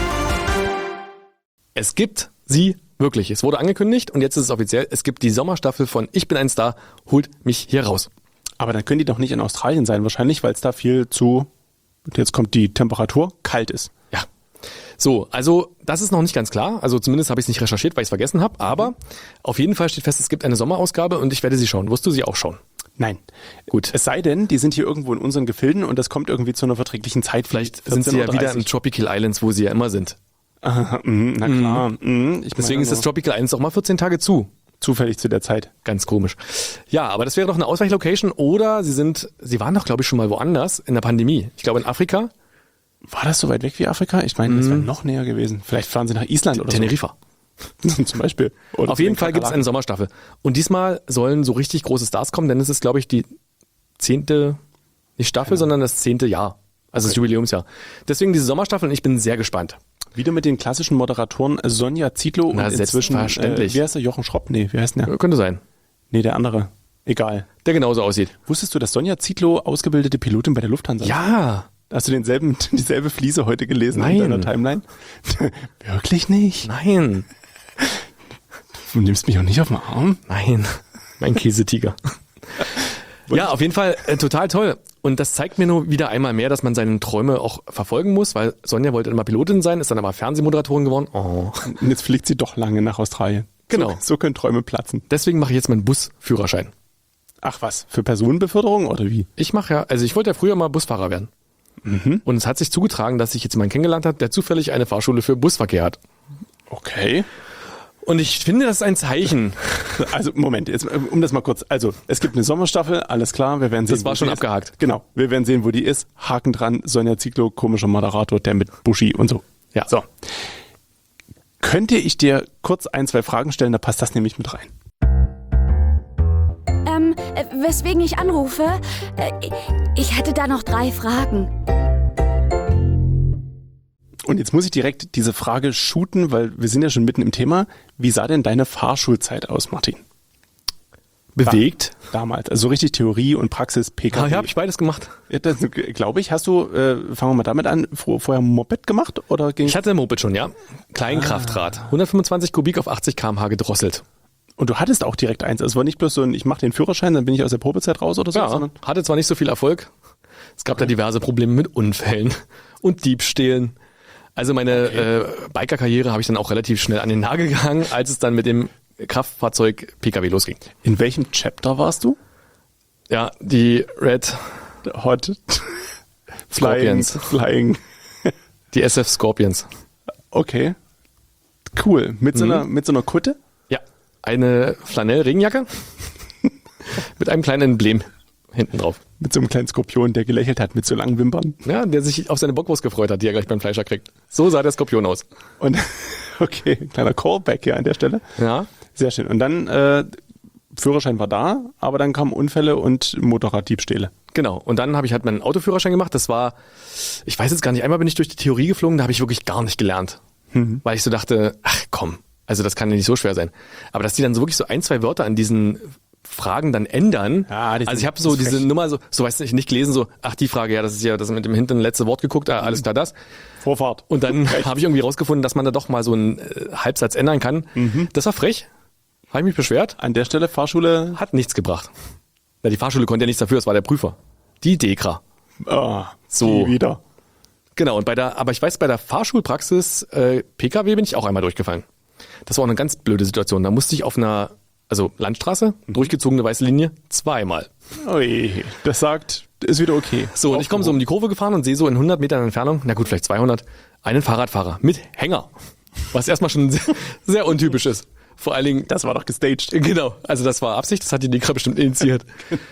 Es gibt sie wirklich. Es wurde angekündigt und jetzt ist es offiziell. Es gibt die Sommerstaffel von Ich bin ein Star, holt mich hier raus. Aber dann können die doch nicht in Australien sein, wahrscheinlich, weil es da viel zu, jetzt kommt die Temperatur, kalt ist. Ja. So, also das ist noch nicht ganz klar. Also zumindest habe ich es nicht recherchiert, weil ich es vergessen habe. Aber auf jeden Fall steht fest, es gibt eine Sommerausgabe und ich werde sie schauen. Wirst du sie auch schauen? Nein. Gut. Es sei denn, die sind hier irgendwo in unseren Gefilden und das kommt irgendwie zu einer verträglichen Zeit. Vielleicht sind sie ja wieder in Tropical Islands, wo sie ja immer sind. Na klar. Deswegen ist das Tropical Islands auch mal 14 Tage zu. zufällig zu der Zeit. Ganz komisch. Ja, aber das wäre doch eine Ausweichlocation oder sie waren doch, glaube ich, schon mal woanders in der Pandemie. Ich glaube in Afrika. War das so weit weg wie Afrika? Ich meine, das wäre noch näher gewesen. Vielleicht fahren sie nach Island oder Teneriffa. so. Zum Beispiel. Oder Auf jeden Fall gibt es eine Sommerstaffel. Und diesmal sollen so richtig große Stars kommen, denn es ist, glaube ich, die 10. nicht Staffel, sondern das 10. Jahr. Also das Jubiläumsjahr. Deswegen diese Sommerstaffel und ich bin sehr gespannt. Wieder mit den klassischen Moderatoren Sonja Zietlow Na, und inzwischen, selbstverständlich. wie heißt der? Jochen Schropp? Nee, wie heißt der? Könnte sein. Nee, der andere. Egal. Der genauso aussieht. Wusstest du, dass Sonja Zietlow ausgebildete Pilotin bei der Lufthansa ist? Ja. Hast du dieselbe Fliese heute gelesen Nein. in deiner Timeline? Wirklich nicht? Nein. Du nimmst mich auch nicht auf den Arm? Nein. Mein Käsetiger. Ja, auf jeden Fall total toll. Und das zeigt mir nur wieder einmal mehr, dass man seine Träume auch verfolgen muss, weil Sonja wollte immer Pilotin sein, ist dann aber Fernsehmoderatorin geworden. Oh. Und jetzt fliegt sie doch lange nach Australien. Genau. So können Träume platzen. Deswegen mache ich jetzt meinen Busführerschein. Ach was, für Personenbeförderung oder wie? Ich wollte ja früher mal Busfahrer werden. Und es hat sich zugetragen, dass ich jetzt jemanden kennengelernt habe, der zufällig eine Fahrschule für Busverkehr hat. Okay. Und ich finde, das ist ein Zeichen. Also Moment, jetzt um das mal kurz. Also es gibt eine Sommerstaffel, alles klar, wir werden sehen. Das war wo schon die abgehakt. Ist. Genau, wir werden sehen, wo die ist. Haken dran, Sonja Zietlow, komischer Moderator, der mit Buschi und so. Ja. So. Könnte ich dir kurz 1, 2 Fragen stellen, da passt das nämlich mit rein. Weswegen ich anrufe? Ich hätte da noch 3 Fragen. Und jetzt muss ich direkt diese Frage shooten, weil wir sind ja schon mitten im Thema. Wie sah denn deine Fahrschulzeit aus, Martin? Bewegt? Damals, also so richtig Theorie und Praxis, PKW. Ja, habe ich beides gemacht. Ja, das glaube ich. Hast du, fangen wir mal damit an, vorher Moped gemacht? Oder ging Ich hatte ein Moped schon, ja. Kleinkraftrad. 125 Kubik auf 80 km/h gedrosselt. Und du hattest auch direkt eins. Also es war nicht bloß so ein, ich mache den Führerschein, dann bin ich aus der Probezeit raus oder so. Ja, Sondern hatte zwar nicht so viel Erfolg. Es gab da diverse Probleme mit Unfällen und Diebstählen. Also meine Biker-Karriere habe ich dann auch relativ schnell an den Nagel gehangen, als es dann mit dem Kraftfahrzeug PKW losging. in welchem Chapter warst du? Ja, die Red, Hot. Flying. Scorpions. Flying. die SF Scorpions. Okay. Cool. Mit so einer Kutte? Ja, eine Flanell-Regenjacke mit einem kleinen Emblem hinten drauf. Mit so einem kleinen Skorpion, der gelächelt hat mit so langen Wimpern. Ja, der sich auf seine Bockwurst gefreut hat, die er gleich beim Fleischer kriegt. So sah der Skorpion aus. Und okay, kleiner Callback hier an der Stelle. Ja. Sehr schön. Und dann Führerschein war da, aber dann kamen Unfälle und Motorraddiebstähle. Genau. Und dann habe ich halt meinen Autoführerschein gemacht. Das war, ich weiß jetzt gar nicht, einmal bin ich durch die Theorie geflogen, da habe ich wirklich gar nicht gelernt. Weil ich so dachte, ach komm, also das kann ja nicht so schwer sein. Aber dass die dann so wirklich so 1, 2 Wörter an diesen Fragen dann ändern. Ja, also ich habe so diese frech. Nummer so weißt du, nicht gelesen, so, ach die Frage, ja, das ist ja das mit dem hinten letzte Wort geguckt, alles klar das. Vorfahrt. Und dann habe ich irgendwie rausgefunden, dass man da doch mal so einen Halbsatz ändern kann. Das war frech. Habe ich mich beschwert. An der Stelle Fahrschule. Hat nichts gebracht. Ja, die Fahrschule konnte ja nichts dafür, es war der Prüfer. Die DEKRA. So. Wieder. Genau, und aber ich weiß, bei der Fahrschulpraxis PKW bin ich auch einmal durchgefallen. Das war auch eine ganz blöde Situation. Da musste ich auf einer, also Landstraße, durchgezogene weiße Linie, 2-mal. Ui, das sagt, ist wieder okay. So, und ich komme so um die Kurve gefahren und sehe so in 100 Metern Entfernung, na gut, vielleicht 200, einen Fahrradfahrer mit Hänger. Was erstmal schon sehr, sehr untypisch ist. Vor allen Dingen, Das war doch gestaged. genau, also das war Absicht, das hat die DEKRA bestimmt initiiert.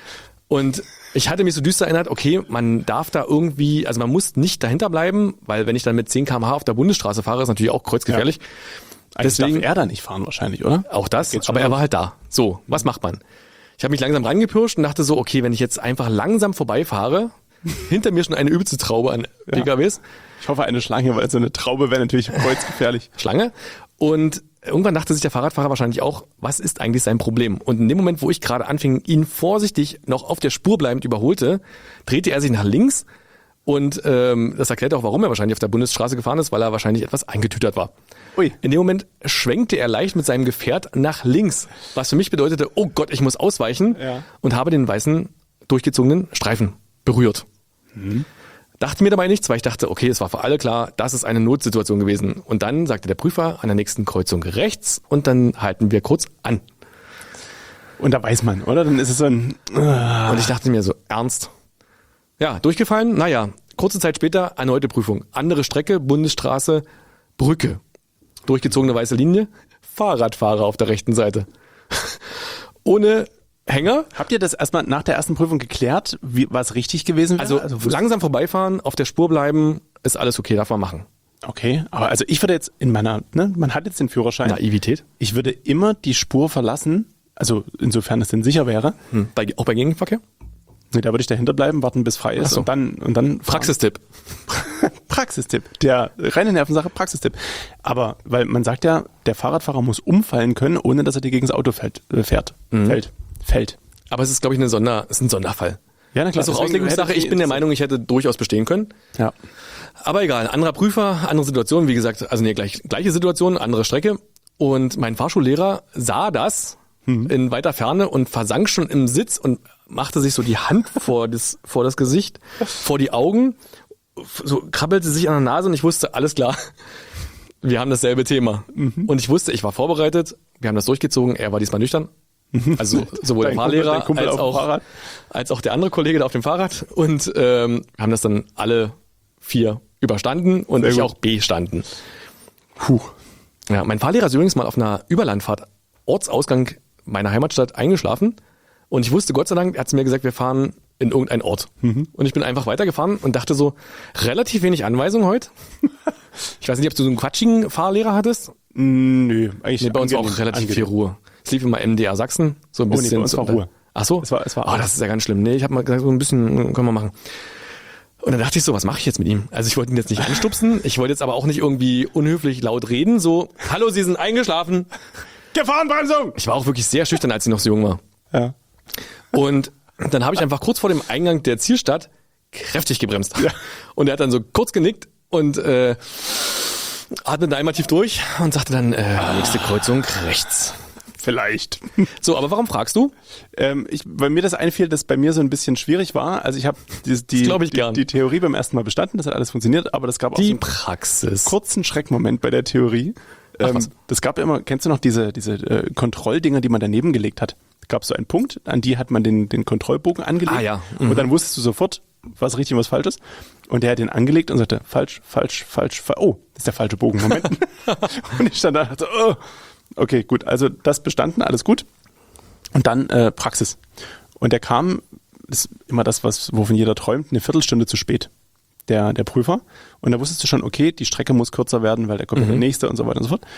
Und ich hatte mich so düster erinnert, okay, man darf da irgendwie, also man muss nicht dahinter bleiben, weil wenn ich dann mit 10 km/h auf der Bundesstraße fahre, ist natürlich auch kreuzgefährlich. Eigentlich Deswegen darf er da nicht fahren wahrscheinlich, oder? auch das, Geht's schon aber er an? war halt da. So, was macht man? Ich habe mich langsam rangepirscht und dachte so, okay, wenn ich jetzt einfach langsam vorbeifahre, hinter mir schon eine übelste Traube an PKWs, Ich hoffe eine Schlange, weil so eine Traube wäre natürlich kreuzgefährlich. Schlange. Und irgendwann dachte sich der Fahrradfahrer wahrscheinlich auch, was ist eigentlich sein Problem? Und in dem Moment, wo ich gerade anfing, ihn vorsichtig noch auf der Spur bleibend überholte, drehte er sich nach links und das erklärt auch, warum er wahrscheinlich auf der Bundesstraße gefahren ist, weil er wahrscheinlich etwas eingetütert war. Ui. In dem Moment schwenkte er leicht mit seinem Gefährt nach links, was für mich bedeutete, oh Gott, ich muss ausweichen und habe den weißen, durchgezogenen Streifen berührt. Dachte mir dabei nichts, weil ich dachte, okay, es war für alle klar, das ist eine Notsituation gewesen. Und dann sagte der Prüfer an der nächsten Kreuzung rechts und dann halten wir kurz an. Und da weiß man, oder? Dann ist es so ein... Und ich dachte mir so, ernst? Ja, durchgefallen? Naja, kurze Zeit später erneute Prüfung. Andere Strecke, Bundesstraße, Brücke. Durchgezogene weiße Linie, Fahrradfahrer auf der rechten Seite. Ohne Hänger. Habt ihr das erstmal nach der ersten Prüfung geklärt, was richtig gewesen wäre? Also langsam vorbeifahren, auf der Spur bleiben, ist alles okay, darf man machen. Okay, aber also ich würde jetzt in meiner, man hat jetzt den Führerschein. Naivität. Ich würde immer die Spur verlassen, also insofern es denn sicher wäre. Auch bei Gegenverkehr? Nee, da würde ich dahinter bleiben, warten bis frei ist Ach so. und dann fahren. Praxistipp. Praxistipp. Der reine Nervensache, Praxistipp. Aber, weil man sagt ja, der Fahrradfahrer muss umfallen können, ohne dass er dir gegen das Auto fällt. Fällt. Aber es ist, glaube ich, ist ein Sonderfall. Ja, na klar. Das ist auch deswegen Auslegungssache. hätte Ich bin der Meinung, ich hätte durchaus bestehen können. Ja. Aber egal, anderer Prüfer, andere Situation, wie gesagt, also nee, gleiche Situation, andere Strecke. Und mein Fahrschullehrer sah das in weiter Ferne und versank schon im Sitz und machte sich so die Hand vor das Gesicht, vor die Augen, so krabbelte sich an der Nase und ich wusste, alles klar, wir haben dasselbe Thema. Und ich wusste, ich war vorbereitet, wir haben das durchgezogen, er war diesmal nüchtern. Also sowohl der Fahrlehrer als auch der andere Kollege da auf dem Fahrrad und haben das dann alle 4 überstanden und ich auch bestanden. Ja, mein Fahrlehrer ist übrigens mal auf einer Überlandfahrt Ortsausgang meiner Heimatstadt eingeschlafen und ich wusste Gott sei Dank, er hat mir gesagt, wir fahren in irgendeinen Ort. Und ich bin einfach weitergefahren und dachte so, relativ wenig Anweisung heute. Ich weiß nicht, ob du so einen quatschigen Fahrlehrer hattest? Nö, eigentlich Nee, bei uns war auch relativ viel Ruhe. Es lief immer MDR Sachsen, so ein bisschen. bei uns war Ruhe. Ach so? Es war das ist ja ganz schlimm. Nee, ich habe mal gesagt, so ein bisschen können wir machen. Und dann dachte ich so, was mache ich jetzt mit ihm? Also ich wollte ihn jetzt nicht anstupsen, ich wollte jetzt aber auch nicht irgendwie unhöflich laut reden, so, hallo, Sie sind eingeschlafen. Gefahrenbremsung! Ich war auch wirklich sehr schüchtern, als ich noch so jung war. Ja. Und dann habe ich einfach kurz vor dem Eingang der Zielstadt kräftig gebremst. Ja. Und er hat dann so kurz genickt und atmete einmal tief durch und sagte dann, nächste Kreuzung rechts. Vielleicht. So, aber warum fragst du? Weil mir das einfiel, dass bei mir so ein bisschen schwierig war. Also ich habe die Theorie beim ersten Mal bestanden, das hat alles funktioniert, aber das gab auch so einen Praxis. kurzen Schreckmoment bei der Theorie. Das gab ja immer, kennst du noch diese Kontrolldinger, die man daneben gelegt hat? Es gab so einen Punkt, an die hat man den Kontrollbogen angelegt. Ah ja. Und dann wusstest du sofort, was richtig und was falsch ist. Und der hat den angelegt und sagte, falsch. Oh, das ist der falsche Bogen. Moment. Und ich stand da und dachte, oh. Okay, gut. Also das bestanden, alles gut. Und dann Praxis. Und der kam, das ist immer das, wovon jeder träumt, eine Viertelstunde zu spät. Der Prüfer. Und da wusstest du schon, okay, die Strecke muss kürzer werden, weil der kommt der nächste und so weiter und so fort.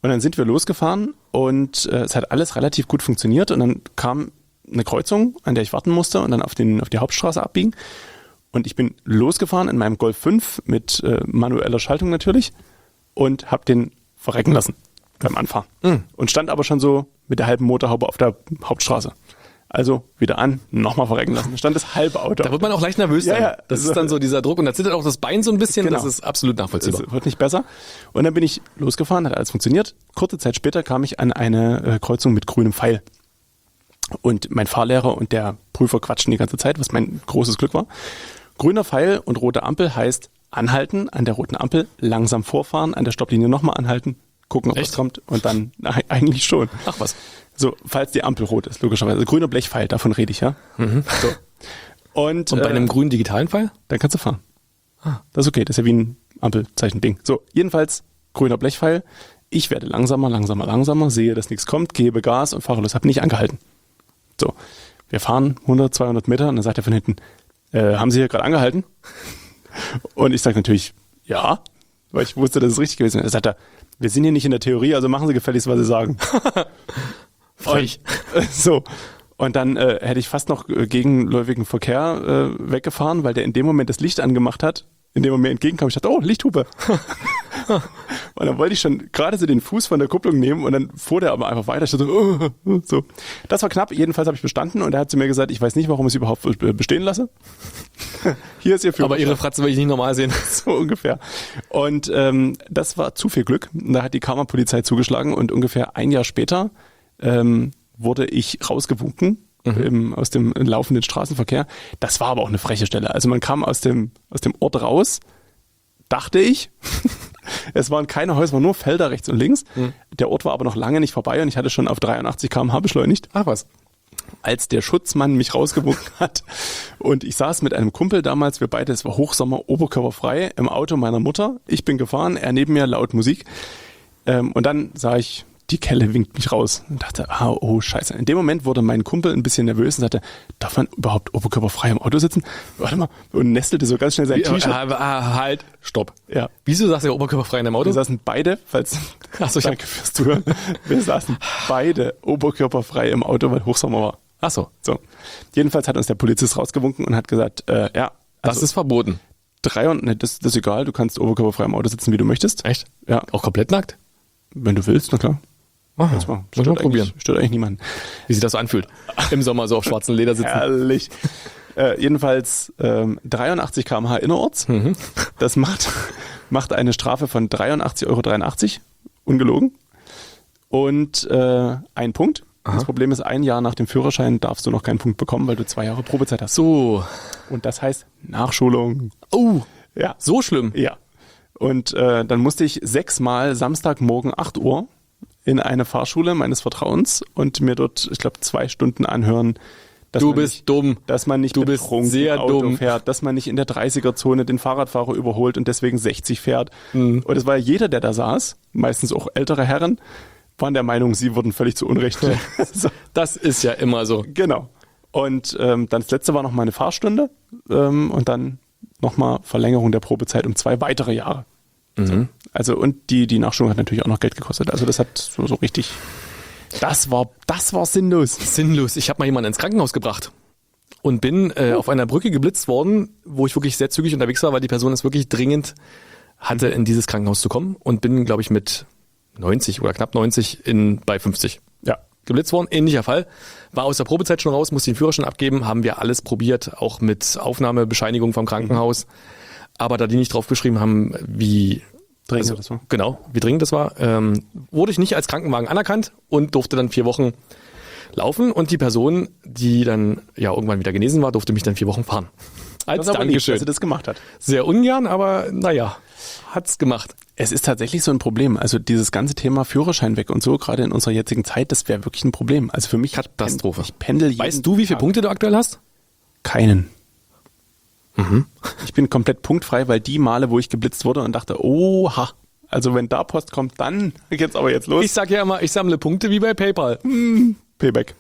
Und dann sind wir losgefahren und es hat alles relativ gut funktioniert und dann kam eine Kreuzung, an der ich warten musste und dann auf die Hauptstraße abbiegen. Und ich bin losgefahren in meinem Golf 5 mit manueller Schaltung natürlich und habe den verrecken lassen beim Anfahren. Und stand aber schon so mit der halben Motorhaube auf der Hauptstraße. Also wieder an, nochmal verrecken lassen. Da stand das halbe Auto. Da wird man auch leicht nervös sein. Ja. Das ist dann so dieser Druck und da zittert auch das Bein so ein bisschen. Genau. Das ist absolut nachvollziehbar. Es wird nicht besser. Und dann bin ich losgefahren, hat alles funktioniert. Kurze Zeit später kam ich an eine Kreuzung mit grünem Pfeil. Und mein Fahrlehrer und der Prüfer quatschen die ganze Zeit, was mein großes Glück war. Grüner Pfeil und rote Ampel heißt anhalten, an der roten Ampel langsam vorfahren, an der Stopplinie nochmal anhalten, gucken, ob was kommt und dann eigentlich schon. Ach was. So, falls die Ampel rot ist, logischerweise. Also grüner Blechpfeil, davon rede ich, ja. So. Und bei einem grünen digitalen Pfeil? dann kannst du fahren. Das ist okay, das ist ja wie ein Ampelzeichen-Ding. So, jedenfalls grüner Blechpfeil. Ich werde langsamer, sehe, dass nichts kommt, gebe Gas und fahre los. Hab nicht angehalten. So, wir fahren 100, 200 Meter und dann sagt er von hinten, haben Sie hier gerade angehalten? Und ich sage natürlich, ja, weil ich wusste, dass es richtig gewesen ist. Er sagt er, wir sind hier nicht in der Theorie, also machen Sie gefälligst, was Sie sagen. Frech. So. Und dann hätte ich fast noch gegenläufigen Verkehr weggefahren, weil der in dem Moment das Licht angemacht hat, in dem er mir entgegenkam. Ich dachte, oh, Lichthupe. Und dann wollte ich schon gerade so den Fuß von der Kupplung nehmen und dann fuhr der aber einfach weiter. Ich dachte, so. Das war knapp. Jedenfalls habe ich bestanden und er hat zu mir gesagt, ich weiß nicht, warum ich es überhaupt bestehen lasse. Hier ist Ihr Führerschein. Aber Ihre Fratze will ich nicht normal sehen. So ungefähr. Und das war zu viel Glück. Da hat die Kammerpolizei zugeschlagen und ungefähr ein Jahr später wurde ich rausgewunken aus dem laufenden Straßenverkehr. Das war aber auch eine freche Stelle. Also man kam aus dem Ort raus, dachte ich. Es waren keine Häuser, es waren nur Felder rechts und links. Der Ort war aber noch lange nicht vorbei und ich hatte schon auf 83 km/h beschleunigt. Ach was. Als der Schutzmann mich rausgewunken hat und ich saß mit einem Kumpel damals, wir beide, es war Hochsommer, oberkörperfrei, im Auto meiner Mutter. Ich bin gefahren, er neben mir, laut Musik. Und dann sah ich, die Kelle winkt mich raus und dachte, oh scheiße. In dem Moment wurde mein Kumpel ein bisschen nervös und sagte, darf man überhaupt oberkörperfrei im Auto sitzen? Warte mal, und nestelte so ganz schnell sein T-Shirt. Halt, stopp. Ja. Wieso sagst du oberkörperfrei in deinem Auto? Wir saßen beide, danke fürs Zuhören, wir saßen beide oberkörperfrei im Auto, weil Hochsommer war. Ach so. So. Jedenfalls hat uns der Polizist rausgewunken und hat gesagt, ja. Das ist verboten. Das ist egal, du kannst oberkörperfrei im Auto sitzen, wie du möchtest. Echt? Ja. Auch komplett nackt? Wenn du willst, na klar. Muss man probieren. Stört eigentlich niemanden. Wie sich das so anfühlt. Im Sommer so auf schwarzen Leder sitzen. Herrlich. Jedenfalls 83 km/h innerorts. Das macht eine Strafe von 83,83 €, ungelogen. Und ein Punkt. Aha. Das Problem ist, ein Jahr nach dem Führerschein darfst du noch keinen Punkt bekommen, weil du 2 Jahre Probezeit hast. So. Und das heißt Nachschulung. Oh, ja. So schlimm? Ja. Und dann musste ich 6-mal Samstagmorgen 8 Uhr in eine Fahrschule meines Vertrauens und mir dort, ich glaube, 2 Stunden anhören, dass du bist dumm. Dass man nicht du bist sehr Auto dumm. fährt, dass man nicht in der 30er-Zone den Fahrradfahrer überholt und deswegen 60 fährt. Und es war jeder, der da saß, meistens auch ältere Herren, waren der Meinung, sie wurden völlig zu Unrecht. So. Das ist ja immer so. Genau. Und dann das letzte war noch mal eine Fahrstunde und dann nochmal Verlängerung der Probezeit um 2 weitere Jahre. So. Also und die Nachschulung hat natürlich auch noch Geld gekostet. Also das hat so richtig, das war sinnlos. Sinnlos. Ich habe mal jemanden ins Krankenhaus gebracht und bin auf einer Brücke geblitzt worden, wo ich wirklich sehr zügig unterwegs war, weil die Person es wirklich dringend hatte, in dieses Krankenhaus zu kommen und bin, glaube ich, mit 90 oder knapp 90 bei 50. Ja. Geblitzt worden, ähnlicher Fall. War aus der Probezeit schon raus, musste den Führerschein abgeben, haben wir alles probiert, auch mit Aufnahmebescheinigung vom Krankenhaus. Aber da die nicht draufgeschrieben haben, wie dringend das war. Genau, wie dringend das war, wurde ich nicht als Krankenwagen anerkannt und durfte dann 4 Wochen laufen. Und die Person, die dann ja irgendwann wieder genesen war, durfte mich dann 4 Wochen fahren. Als Dankeschön. Dass sie das gemacht hat. Sehr ungern, aber naja, hat's gemacht. Es ist tatsächlich so ein Problem. Also dieses ganze Thema Führerschein weg und so, gerade in unserer jetzigen Zeit, das wäre wirklich ein Problem. Also für mich Katastrophe. Ich pendel jeden Weißt du, wie viele Punkte du aktuell hast? Keinen. Ich bin komplett punktfrei, weil die Male, wo ich geblitzt wurde und dachte, oha, also wenn da Post kommt, dann geht's aber jetzt los. Ich sag ja immer, ich sammle Punkte wie bei PayPal. Payback.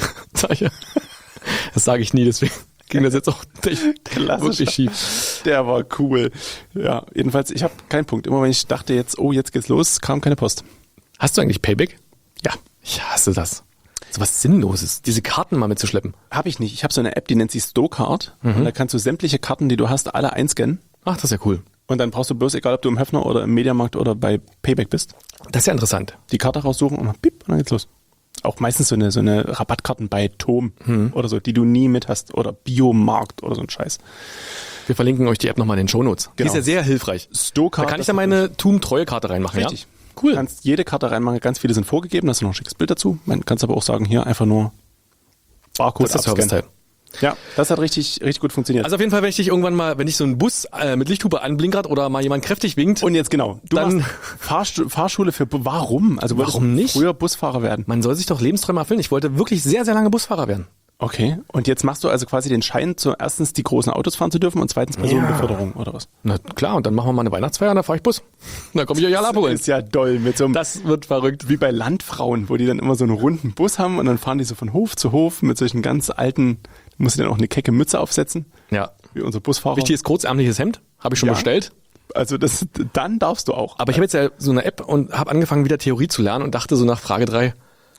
Das sage ich nie, deswegen ging das jetzt auch wirklich schief. Der war cool. Ja, jedenfalls, ich habe keinen Punkt. Immer wenn ich dachte jetzt, oh, jetzt geht's los, kam keine Post. Hast du eigentlich Payback? Ja, Ich hasse das. So was Sinnloses. Diese Karten mal mitzuschleppen. habe ich nicht. Ich habe so eine App, die nennt sich Stocard. Und da kannst du sämtliche Karten, die du hast, alle einscannen. Ach, das ist ja cool. Und dann brauchst du bloß, egal ob du im Höfner oder im Mediamarkt oder bei Payback bist, Das ist ja interessant. die Karte raussuchen und dann piep, und dann geht's los. Auch meistens so eine Rabattkarten bei Tom oder so, die du nie mit hast. Oder Biomarkt oder so ein Scheiß. Wir verlinken euch die App nochmal in den Shownotes. Die Genau. ist ja sehr hilfreich. Stocard. Da kann ich dann meine TUM-Treue-Karte reinmachen, Richtig. ja? Cool. Du kannst jede Karte reinmachen, ganz viele sind vorgegeben, da ist noch ein schickes Bild dazu. Man kann aber auch sagen, hier einfach nur Barcode Das ist der abscannen. Serviceteil. Ja, das hat richtig gut funktioniert. Also auf jeden Fall, wenn ich dich irgendwann mal, wenn ich so einen Bus mit Lichthupe anblinkert oder mal jemand kräftig winkt, und jetzt genau, du Dann- machst Fahrschule für, warum? Also wolltest Warum du nicht? früher Busfahrer werden? man soll sich doch Lebensträume erfüllen. Ich wollte wirklich sehr, sehr lange Busfahrer werden. Okay, und jetzt machst du also quasi den Schein, erstens die großen Autos fahren zu dürfen und zweitens Personenbeförderung oder was? Na klar, und dann machen wir mal eine Weihnachtsfeier und dann fahre ich Bus. Dann komme ich euch alle abholen. ist ja doll mit so einem, Das wird verrückt. wie bei Landfrauen, wo die dann immer so einen runden Bus haben und dann fahren die so von Hof zu Hof mit solchen ganz alten, musst du dann auch eine kecke Mütze aufsetzen, Ja. wie unser Busfahrer. Wichtiges kurzärmliches Hemd, habe ich schon Ja. bestellt. Also dann darfst du auch. Aber ich habe jetzt ja so eine App und habe angefangen, wieder Theorie zu lernen und dachte so nach Frage 3,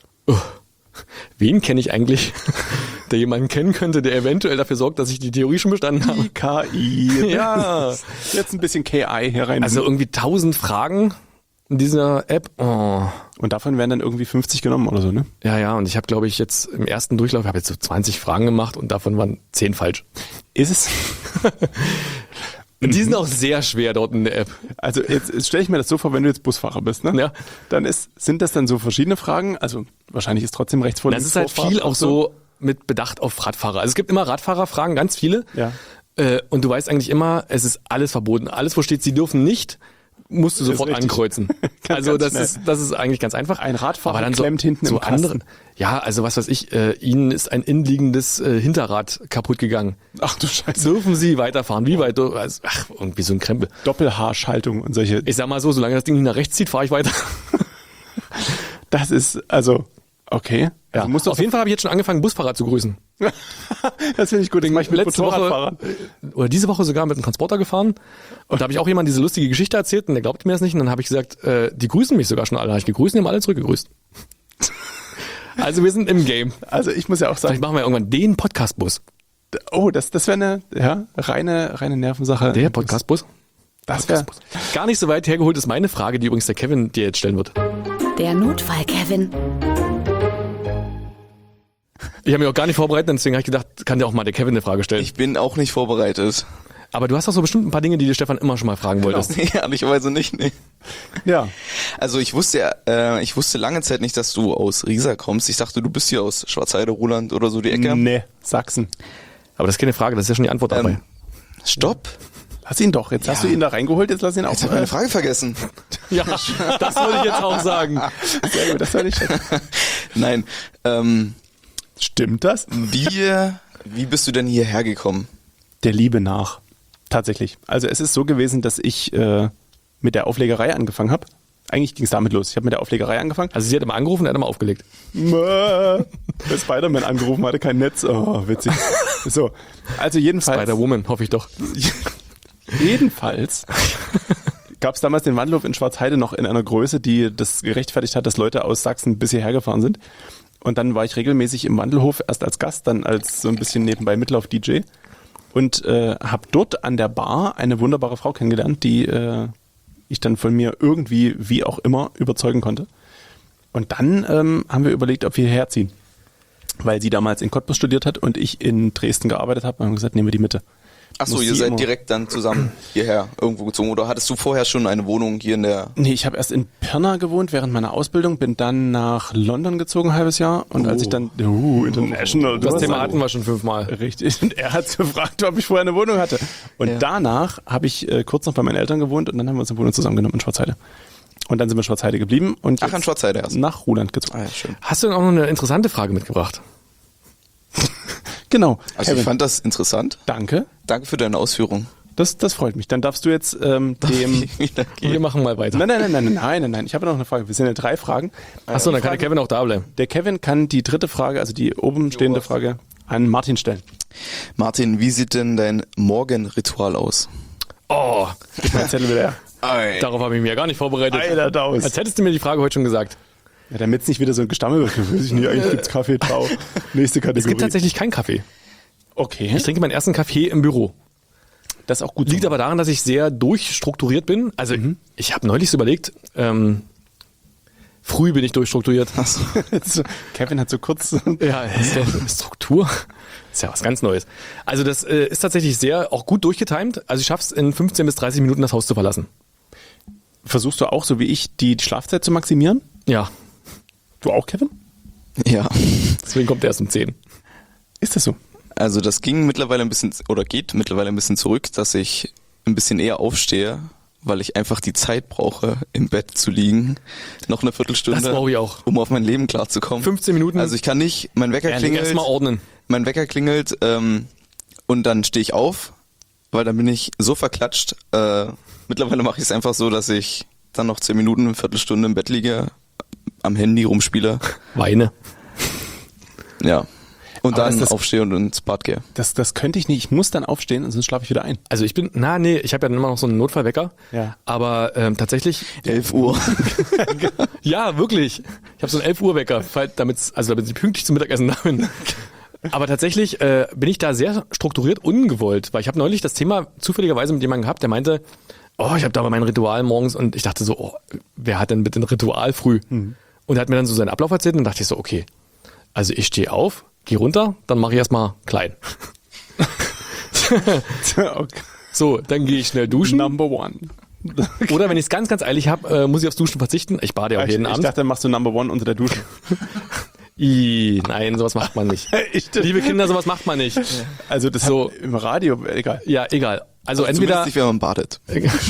wen kenne ich eigentlich, der jemanden kennen könnte, der eventuell dafür sorgt, dass ich die Theorie schon bestanden habe? Die KI. Ja. Jetzt ein bisschen KI hier rein. Also irgendwie 1000 Fragen in dieser App. Oh. und davon werden dann irgendwie 50 genommen oder so, ne? Ja, und ich habe, glaube ich, jetzt im ersten Durchlauf, ich habe jetzt so 20 Fragen gemacht und davon waren 10 falsch. Ist es? Und die sind auch sehr schwer dort in der App. Also jetzt stelle ich mir das so vor, wenn du jetzt Busfahrer bist, ne? Ja. Dann sind das dann so verschiedene Fragen? Also wahrscheinlich ist trotzdem rechts vor Das ist halt viel auch so mit Bedacht auf Radfahrer. Also es gibt immer Radfahrerfragen, ganz viele. Ja. Und du weißt eigentlich immer, es ist alles verboten. Alles, wo steht, sie dürfen nicht, musst du sofort richtig. ankreuzen. Also ganz das ist eigentlich ganz einfach. Ein Radfahrer Aber dann klemmt hinten so im Kasten. andere. Ja, also was weiß ich, ihnen ist ein innenliegendes Hinterrad kaputt gegangen. Ach du Scheiße. Dürfen sie weiterfahren? Wie weit? Also, ach, irgendwie so ein Krempel. Doppelhaarschaltung und solche. Ich sag mal so, solange das Ding nicht nach rechts zieht, fahre ich weiter. Das ist, also, okay. Ja. Also musst du Auf jeden Fall habe ich jetzt schon angefangen, Busfahrer zu grüßen. das finde ich gut. Das mache ich mit Letzte Woche Motorradfahrern. oder diese Woche sogar mit einem Transporter gefahren und da habe ich auch jemand diese lustige Geschichte erzählt und der glaubte mir das nicht und dann habe ich gesagt, die grüßen mich sogar schon alle. Habe ich gegrüßt und die haben alle zurückgegrüßt. Also wir sind im Game. Also ich muss ja auch Vielleicht sagen, machen wir irgendwann den Podcast-Bus. oh, das wäre eine reine Nervensache. Der Podcast-Bus? Das wäre. Gar nicht so weit hergeholt ist meine Frage, die übrigens der Kevin dir jetzt stellen wird. Der Notfall, Kevin. Ich habe mich auch gar nicht vorbereitet, deswegen habe ich gedacht, kann dir auch mal der Kevin eine Frage stellen. Ich bin auch nicht vorbereitet. Aber du hast doch so bestimmt ein paar Dinge, die dir Stefan immer schon mal fragen wolltest. Nee, ehrlicherweise nicht, nee. Ja. Also ich wusste lange Zeit nicht, dass du aus Riesa kommst. Ich dachte, du bist hier aus Schwarzheide, Ruland oder so die Ecke. Nee, Sachsen. Aber das ist keine Frage, das ist ja schon die Antwort dabei. Stopp. Lass ihn doch. Jetzt hast du ihn da reingeholt, jetzt lass ihn auch. Jetzt habe ich eine Frage vergessen. Ja, das würde ich jetzt auch sagen. Sehr gut, das war nicht schlecht. Nein. Stimmt das? Wie bist du denn hierher gekommen? Der Liebe nach. Tatsächlich. Also es ist so gewesen, dass ich mit der Auflegerei angefangen habe. Eigentlich ging es damit los. Ich habe mit der Auflegerei angefangen. Also sie hat immer angerufen, er hat immer aufgelegt. Bei Spider-Man angerufen, hatte kein Netz. Oh, witzig. So, also jedenfalls. Spider-Woman, hoffe ich doch. Jedenfalls gab es damals den Wandelhof in Schwarzheide noch in einer Größe, die das gerechtfertigt hat, dass Leute aus Sachsen bis hierher gefahren sind. Und dann war ich regelmäßig im Wandelhof, erst als Gast, dann als so ein bisschen nebenbei Mitlauf-DJ. Und habe dort an der Bar eine wunderbare Frau kennengelernt, die ich dann von mir irgendwie, wie auch immer, überzeugen konnte. Und dann haben wir überlegt, ob wir hierher ziehen. Weil sie damals in Cottbus studiert hat und ich in Dresden gearbeitet habe. Und haben gesagt, nehmen wir die Mitte. Ach so, Muss ihr sie seid immer- direkt dann zusammen hierher irgendwo gezogen oder hattest du vorher schon eine Wohnung hier in der... Nee, ich habe erst in Pirna gewohnt während meiner Ausbildung, bin dann nach London gezogen, ein halbes Jahr. Und als ich dann, international. Das du Thema hast- hatten wir schon 5-mal. Richtig. Und er hat gefragt, ob ich vorher eine Wohnung hatte. Und Ja. danach habe ich kurz noch bei meinen Eltern gewohnt und dann haben wir uns eine Wohnung zusammengenommen in Schwarzheide. Und dann sind wir in Schwarzheide geblieben und Ach, jetzt in Schwarzheide erst. nach Ruland gezogen. Ah, ja, schön. Hast du denn auch noch eine interessante Frage mitgebracht? Genau. Also Kevin, ich fand das interessant. danke. Danke für deine Ausführung. Das freut mich. Dann darfst du jetzt dem... Wir machen mal weiter. Nein. Ich habe noch eine Frage. Wir sind ja 3 Fragen. Achso, dann kann der Kevin auch da bleiben. Der Kevin kann die dritte Frage, also die oben stehende Frage, an Martin stellen. Martin, wie sieht denn dein Morgenritual aus? Oh, Gib mal den Zettel wieder her. Ei. Darauf habe ich mich ja gar nicht vorbereitet. Eiler Daus. Als hättest du mir die Frage heute schon gesagt. Ja, damit es nicht wieder so ein Gestammel wird. Weiß ich nicht, eigentlich gibt's Kaffee, Trau. Nächste Kategorie. Es gibt tatsächlich keinen Kaffee. Okay. Ich trinke meinen ersten Kaffee im Büro. Das ist auch gut. Liegt aber daran, dass ich sehr durchstrukturiert bin. Also ich habe neulich so überlegt, früh bin ich durchstrukturiert. Kevin hat so kurz... Ja, Struktur ist ja was ganz Neues. Also das ist tatsächlich sehr auch gut durchgetimt. Also ich schaff's in 15 bis 30 Minuten das Haus zu verlassen. Versuchst du auch, so wie ich, die Schlafzeit zu maximieren? Ja, Du auch, Kevin? Ja. deswegen kommt er erst um 10. Ist das so? Also das ging mittlerweile ein bisschen, oder geht mittlerweile ein bisschen zurück, dass ich ein bisschen eher aufstehe, weil ich einfach die Zeit brauche, im Bett zu liegen. Noch eine Viertelstunde. Das brauche ich auch. Um auf mein Leben klarzukommen. 15 Minuten. Also ich kann nicht, mein Wecker klingelt. Erstmal ordnen. Mein Wecker klingelt und dann stehe ich auf, weil dann bin ich so verklatscht. Mittlerweile mache ich es einfach so, dass ich dann noch 10 Minuten, eine Viertelstunde im Bett liege, am Handy rumspiele. Weine. Ja. Und Aber dann ist das- aufstehe und ins Bad gehe. Das könnte ich nicht. Ich muss dann aufstehen und sonst schlafe ich wieder ein. Also ich bin, ich habe ja dann immer noch so einen Notfallwecker. Ja. Aber tatsächlich, 11 Uhr. ja, wirklich. Ich habe so einen 11 Uhr Wecker, damit ich pünktlich zum Mittagessen da bin. Aber tatsächlich bin ich da sehr strukturiert ungewollt, weil ich habe neulich das Thema zufälligerweise mit jemandem gehabt, der meinte, ich habe da aber mein Ritual morgens und ich dachte so, wer hat denn bitte ein Ritual früh? Und er hat mir dann so seinen Ablauf erzählt und dachte ich so, okay, also ich stehe auf, gehe runter, dann mache ich erstmal klein. Okay. So, dann gehe ich schnell duschen. Number one. Oder wenn ich es ganz, ganz eilig habe, muss ich aufs Duschen verzichten. Ich bade ja auch jeden Ich Abend. dachte, dann machst du Number one unter der Dusche. Nein, sowas macht man nicht. Liebe Kinder, sowas macht man nicht. Also das So. im Radio, egal. Ja, egal. Also Zumindest entweder nicht, wenn man badet.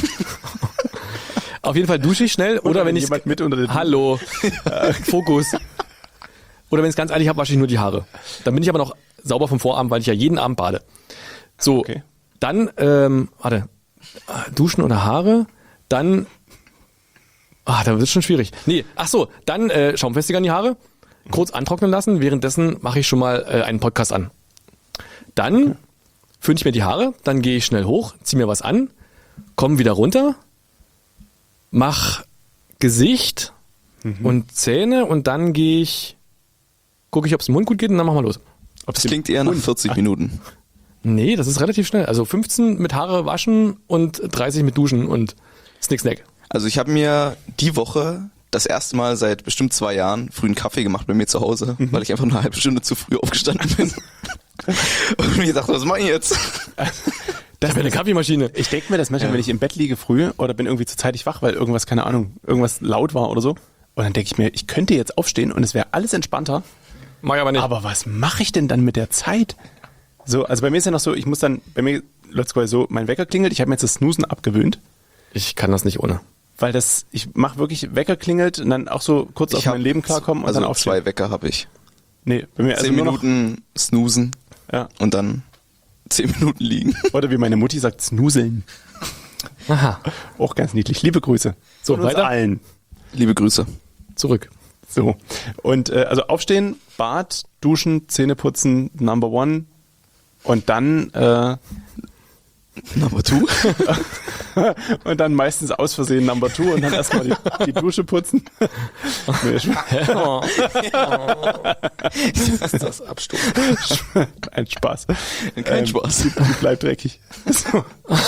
auf jeden Fall dusche ich schnell oder wenn ich jemand mit unter der Dusche. Hallo, Fokus. Oder wenn ich es ganz eilig habe, wasche ich nur die Haare. Dann bin ich aber noch sauber vom Vorabend, weil ich ja jeden Abend bade. So, Okay. dann duschen oder Haare, dann da wird es schon schwierig. Nee, ach so, dann Schaumfestiger in die Haare, kurz antrocknen lassen, währenddessen mache ich schon mal einen Podcast an. Dann föhne ich mir die Haare, dann gehe ich schnell hoch, ziehe mir was an, komme wieder runter, mach Gesicht und Zähne und dann gucke ich, ob es im Mund gut geht und dann machen wir los. Das klingt eher nach 40 Minuten. Nee, das ist relativ schnell. Also 15 mit Haare waschen und 30 mit Duschen und Snack. Also ich habe mir die Woche das erste Mal seit bestimmt 2 Jahren frühen Kaffee gemacht bei mir zu Hause, weil ich einfach eine halbe Stunde zu früh aufgestanden bin. Und mir gedacht, was mache ich jetzt? Das wäre eine Kaffeemaschine. Ich denke mir das manchmal, wenn ich im Bett liege früh oder bin irgendwie zu zeitig wach, weil irgendwas, keine Ahnung, irgendwas laut war oder so. Und dann denke ich mir, ich könnte jetzt aufstehen und es wäre alles entspannter. Mach ich aber nicht. Aber was mache ich denn dann mit der Zeit? So, also bei mir ist ja noch so, bei mir läuft es quasi so, mein Wecker klingelt, ich habe mir jetzt das Snoozen abgewöhnt, Ich kann das nicht ohne. weil ich mache wirklich, Wecker klingelt und dann auch so kurz auf mein Leben klarkommen und also dann aufstehen. 2 Wecker habe ich. Nee, bei mir 10 nur noch, Minuten snoosen ja. und dann 10 Minuten liegen. Oder wie meine Mutti sagt, snoozeln. Aha. Auch ganz niedlich. Liebe Grüße. So, Von uns weiter? allen. Liebe Grüße. Zurück. So. Und also aufstehen, Bad, duschen, Zähne putzen, Number one. Und dann Number 2? und dann meistens aus Versehen Number 2 und dann erstmal die Dusche putzen. Nee, Das ist das Abstoß. ein Spaß. Kein Spaß. Die bleibt dreckig. So.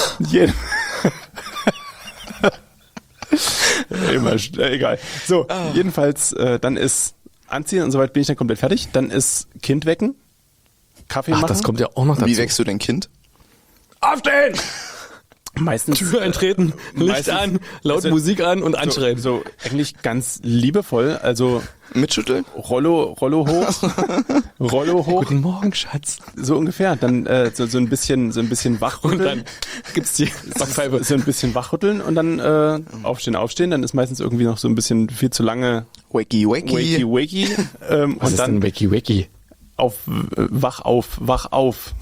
Immer, egal. So, jedenfalls, dann ist Anziehen und soweit bin ich dann komplett fertig. Dann ist Kind wecken, Kaffee machen. Das kommt ja auch noch dazu. Wie wächst du dein Kind? Aufstehen! Meistens Tür eintreten, Licht Meistens- an, laut also- Musik an und anschreien. so eigentlich ganz liebevoll, also Mitschütteln? Rollo hoch, Guten Morgen, Schatz. so ungefähr. Dann so ein bisschen Und wachrütteln. dann gibt's die Backpfeife. So ein bisschen wachrütteln und dann aufstehen. Dann ist meistens irgendwie noch so ein bisschen viel zu lange Wakey, wakey. wakey. Was Und ist dann denn Wacky Wacky? wach auf.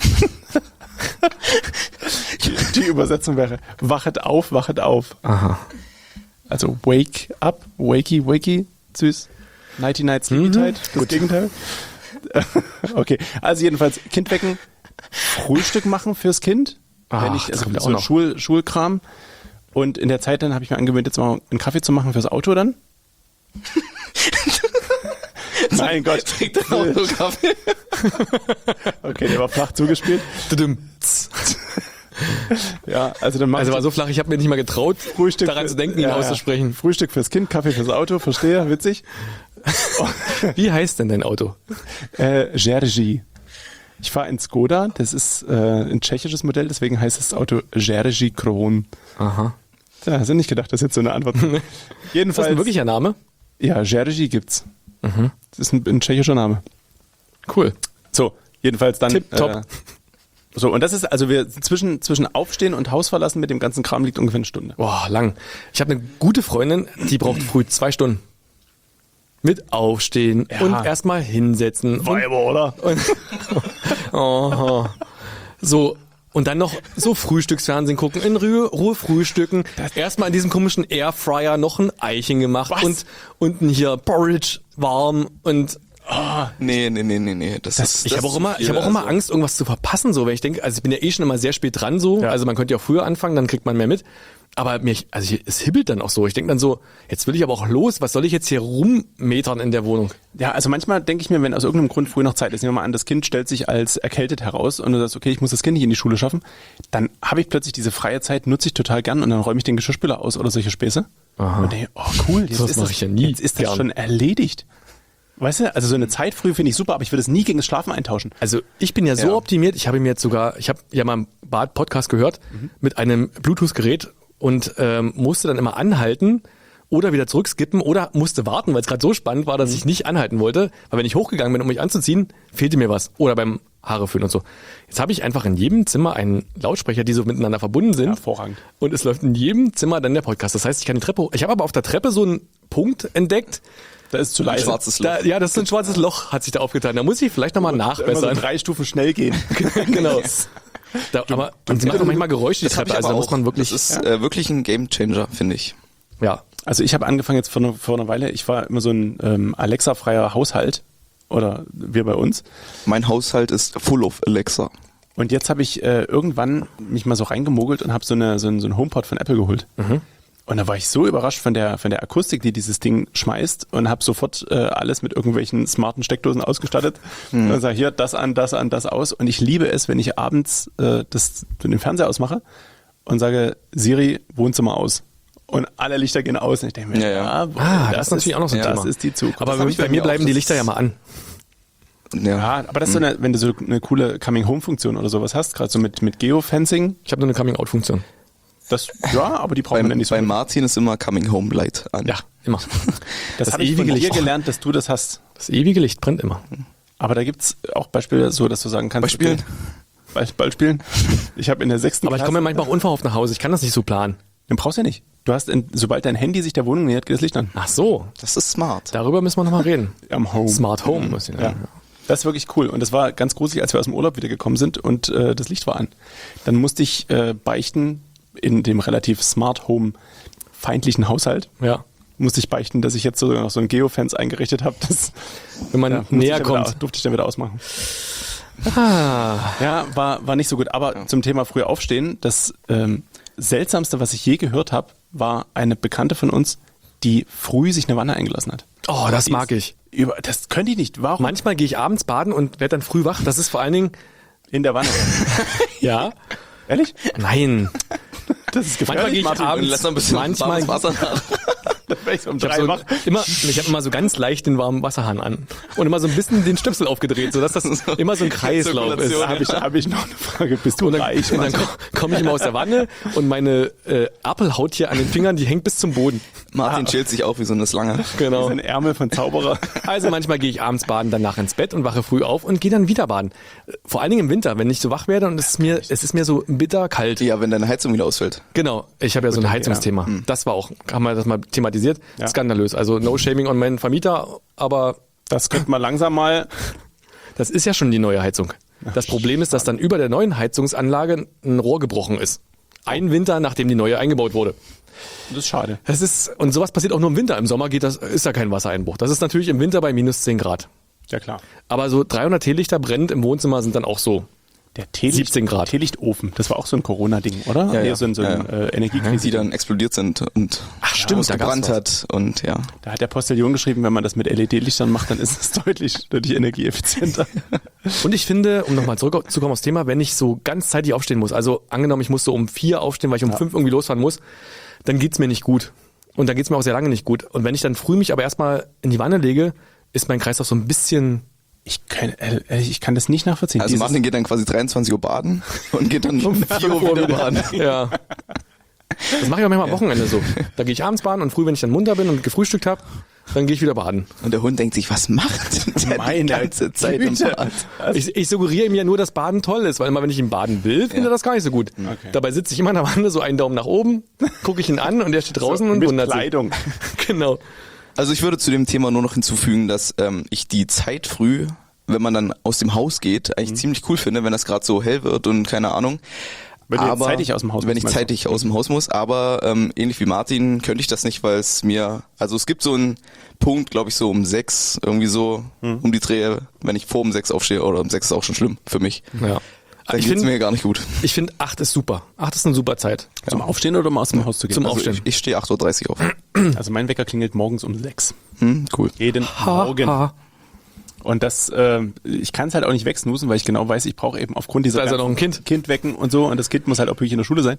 Die Übersetzung wäre wachet auf. Aha. Also wake up, wakey, süß. Nighty night, sleepy tight, das Gegenteil. Okay, also jedenfalls Kind wecken, Frühstück machen fürs Kind. Ach, Wenn ich, das also kommt ja so auch noch. Schulkram. Und in der Zeit dann habe ich mir angewöhnt, jetzt mal einen Kaffee zu machen fürs Auto dann. Mein Gott. Trinkt dein Auto Kaffee? Okay, der war flach zugespielt. Ja, also dann Also war so flach, ich habe mir nicht mal getraut, daran zu denken, ihn auszusprechen. Frühstück fürs Kind, Kaffee fürs Auto, verstehe, witzig. Wie heißt denn dein Auto? Jerzy. Ich fahre in Skoda, das ist ein tschechisches Modell, deswegen heißt das Auto Jerzy Kron. Aha. Da hast du nicht gedacht, das ist jetzt so eine Antwort. Ist das Jedenfalls. ein wirklicher Name? Ja, Jerzy gibt's. Das ist ein tschechischer Name. Cool. So, jedenfalls dann. Tipptopp. So, und das ist, also wir zwischen Aufstehen und Haus verlassen mit dem ganzen Kram liegt ungefähr eine Stunde. Boah, lang. Ich habe eine gute Freundin, die braucht früh 2 Stunden. Mit Aufstehen Ja. und erstmal hinsetzen. Weiber, oder? Oh. So, und dann noch so Frühstücksfernsehen gucken, in Ruhe frühstücken. Erstmal in diesem komischen Airfryer noch ein Eichen gemacht. Was? Und unten hier Porridge warm und Nee. ich habe auch immer Angst, irgendwas zu verpassen, so, weil ich denke, also ich bin ja schon immer sehr spät dran, so, Ja. also man könnte ja auch früher anfangen, dann kriegt man mehr mit, aber es hibbelt dann auch so, ich denke dann so, jetzt will ich aber auch los, was soll ich jetzt hier rummetern in der Wohnung? Ja, also manchmal denke ich mir, wenn aus irgendeinem Grund früh noch Zeit ist, nehmen wir mal an, das Kind stellt sich als erkältet heraus und du sagst, okay, ich muss das Kind nicht in die Schule schaffen, dann habe ich plötzlich diese freie Zeit, nutze ich total gern und dann räume ich den Geschirrspüler aus oder solche Späße. Aha. Und denke, oh cool, jetzt Sowas ist mache das, ich ja nie jetzt ist das gern. schon erledigt. Weißt du, also so eine Zeit früh finde ich super, aber ich würde es nie gegen das Schlafen eintauschen. Also ich bin ja so optimiert, ich habe ja mal einen Podcast gehört mit einem Bluetooth-Gerät und musste dann immer anhalten oder wieder zurückskippen oder musste warten, weil es gerade so spannend war, dass ich nicht anhalten wollte, weil wenn ich hochgegangen bin, um mich anzuziehen, fehlte mir was. Oder beim Haare föhnen und so. Jetzt habe ich einfach in jedem Zimmer einen Lautsprecher, die so miteinander verbunden sind. Hervorragend. Und es läuft in jedem Zimmer dann der Podcast. Das heißt, ich kann die Treppe hoch. Ich habe aber auf der Treppe so einen Punkt entdeckt. Da ist zu Ein leise. schwarzes Loch. Ja, das ist so ein schwarzes Loch, hat sich da aufgetan. Da muss ich vielleicht nochmal Immer so nachbessern. 3 Stufen schnell gehen. Genau. Aber sie machen manchmal Geräusche, die Das hab Treppe. ich Also aber da muss auch. man wirklich. Das ist wirklich ein Gamechanger, finde ich. Ja. Also ich habe angefangen jetzt vor einer Weile, ich war immer so ein Alexa-freier Haushalt oder wir bei uns. Mein Haushalt ist full of Alexa. Und jetzt habe ich irgendwann mich mal so reingemogelt und habe so einen HomePod von Apple geholt. Und da war ich so überrascht von der Akustik, die dieses Ding schmeißt und habe sofort alles mit irgendwelchen smarten Steckdosen ausgestattet. Und sage hier, das an, das aus. Und ich liebe es, wenn ich abends den Fernseher ausmache und sage, Siri, Wohnzimmer aus. Und alle Lichter gehen aus. Und ich denke mir, Ja. Das ist natürlich auch noch so ein das Thema. ist die Zukunft. Aber Das hab ich bei bei mir mir bleiben auch. die Das Lichter ja mal an. Ja, aber das ist so wenn du so eine coole Coming-Home-Funktion oder sowas hast, gerade so mit Geofencing, Ich habe nur eine Coming-out-Funktion. aber die brauchen wir nicht so. Bei Martin ist immer Coming Home Light an. Ja, immer. Das habe ich von ewige dir Licht. gelernt, dass du das hast. Das ewige Licht brennt immer. Aber da gibt's auch Beispiele, so dass du sagen kannst, Beispielen? Okay, Beispielen. Ich habe in der 6. Aber ich komme ja manchmal auch unverhofft nach Hause. Ich kann das nicht so planen. Den brauchst du ja nicht. Du hast, sobald dein Handy sich der Wohnung nähert, geht das Licht an. Ach so. Das ist smart. Darüber müssen wir nochmal reden. Am Home. Smart Home. Muss ich Ja. sagen. Das ist wirklich cool. Und das war ganz gruselig, als wir aus dem Urlaub wieder gekommen sind und das Licht war an. Dann musste ich beichten, in dem relativ Smart Home feindlichen Haushalt, Ja. musste ich beichten, dass ich jetzt sogar noch so ein Geofence eingerichtet habe. Das Wenn man musste näher ich dann wieder, kommt. durfte ich dann wieder ausmachen. Ah. Ja, war nicht so gut. Aber zum Thema früh aufstehen, das Seltsamste, was ich je gehört habe, war eine Bekannte von uns, die früh sich eine Wanne eingelassen hat. Oh, das mag ich. Das könnte ich nicht. Warum? Manchmal gehe ich abends baden und werde dann früh wach. Das ist vor allen Dingen, In der Wanne. ja, Ehrlich? nein. Das ist Manchmal gehe ich Martin. abends, Lass noch ein bisschen manchmal, warmes Wasser nach. Da wär ich so um ich habe 3 wach. immer so ganz leicht den warmen Wasserhahn an und immer so ein bisschen den Stöpsel aufgedreht, sodass das immer so ein Kreislauf ist. Zirkulation, Hab ich noch eine Frage. Bist du reich? Und dann komme ich immer aus der Wanne und meine Apfelhaut hier an den Fingern, die hängt bis zum Boden. Martin schält sich auf wie so eine Schlange. Genau. Ein Ärmel von Zauberer. Also manchmal gehe ich abends baden, danach ins Bett und wache früh auf und gehe dann wieder baden. Vor allen Dingen im Winter, wenn ich so wach werde und es ist mir so bitter kalt. Ja, wenn deine Heizung wieder ausfällt. Genau, ich habe ja so ein Heizungsthema. Das war auch, haben wir das mal thematisiert, Ja. skandalös. Also no shaming on meinen Vermieter, aber Das könnte man langsam mal. das ist ja schon die neue Heizung. Das Problem ist, dass dann über der neuen Heizungsanlage ein Rohr gebrochen ist. Ein Winter, nachdem die neue eingebaut wurde. Das ist schade. Und sowas passiert auch nur im Winter. Im Sommer ist da kein Wassereinbruch. Das ist natürlich im Winter bei minus 10 Grad. Ja klar. Aber so 300 Teelichter brennend im Wohnzimmer sind dann auch so Der 17 Grad. Teelichtofen, das war auch so ein Corona-Ding, oder? Ja, ja. So ein Energiekrise. Die dann explodiert sind und stimmt, da gab's gebrannt hat und ja. Da hat der Postillon geschrieben, wenn man das mit LED-Lichtern macht, dann ist es deutlich energieeffizienter. Und ich finde, um nochmal zurückzukommen aufs Thema, wenn ich so ganz zeitig aufstehen muss, also angenommen, ich muss so um 4 aufstehen, weil ich um 5 irgendwie losfahren muss, dann geht's mir nicht gut. Und dann geht's mir auch sehr lange nicht gut. Und wenn ich dann früh mich aber erstmal in die Wanne lege, ist mein Kreislauf so ein bisschen... Ich kann das nicht nachvollziehen. Also Martin geht dann quasi 23 Uhr baden und geht dann um 4 Uhr wieder baden. Ja. Das mache ich auch manchmal am Wochenende so. Da gehe ich abends baden und früh, wenn ich dann munter bin und gefrühstückt habe, dann gehe ich wieder baden. Und der Hund denkt sich, was macht der die ganze Zeit im Bad? Ich suggeriere ihm ja nur, dass Baden toll ist, weil immer, wenn ich ihn baden will, findet er das gar nicht so gut. Okay. Dabei sitze ich immer in der Wanne, so einen Daumen nach oben, gucke ich ihn an und der steht draußen und mit wundert Kleidung. sich. Genau. Also ich würde zu dem Thema nur noch hinzufügen, dass ich die Zeit früh, wenn man dann aus dem Haus geht, eigentlich ziemlich cool finde, wenn das gerade so hell wird und keine Ahnung. Wenn du jetzt zeitig aus dem Haus musst, Wenn ich zeitig aus dem Haus muss, aber ähnlich wie Martin könnte ich das nicht, weil es mir, also es gibt so einen Punkt, glaube ich, so um 6, irgendwie so um die Drehe, wenn ich vor um 6 aufstehe, oder um 6 ist auch schon schlimm für mich. Ja. Dann geht's mir gar nicht gut. Ich finde 8 ist super. 8 ist eine super Zeit. Zum Aufstehen oder um aus dem Haus zu gehen? Zum Also Aufstehen. Ich stehe 8.30 Uhr auf. Also mein Wecker klingelt morgens um 6. Cool. Jeden Morgen. Ha. Und das, ich kann es halt auch nicht wegsnoosen, weil ich genau weiß, ich brauche eben aufgrund dieser Da ist ja noch ein Kind wecken und so, und das Kind muss halt auch wirklich in der Schule sein.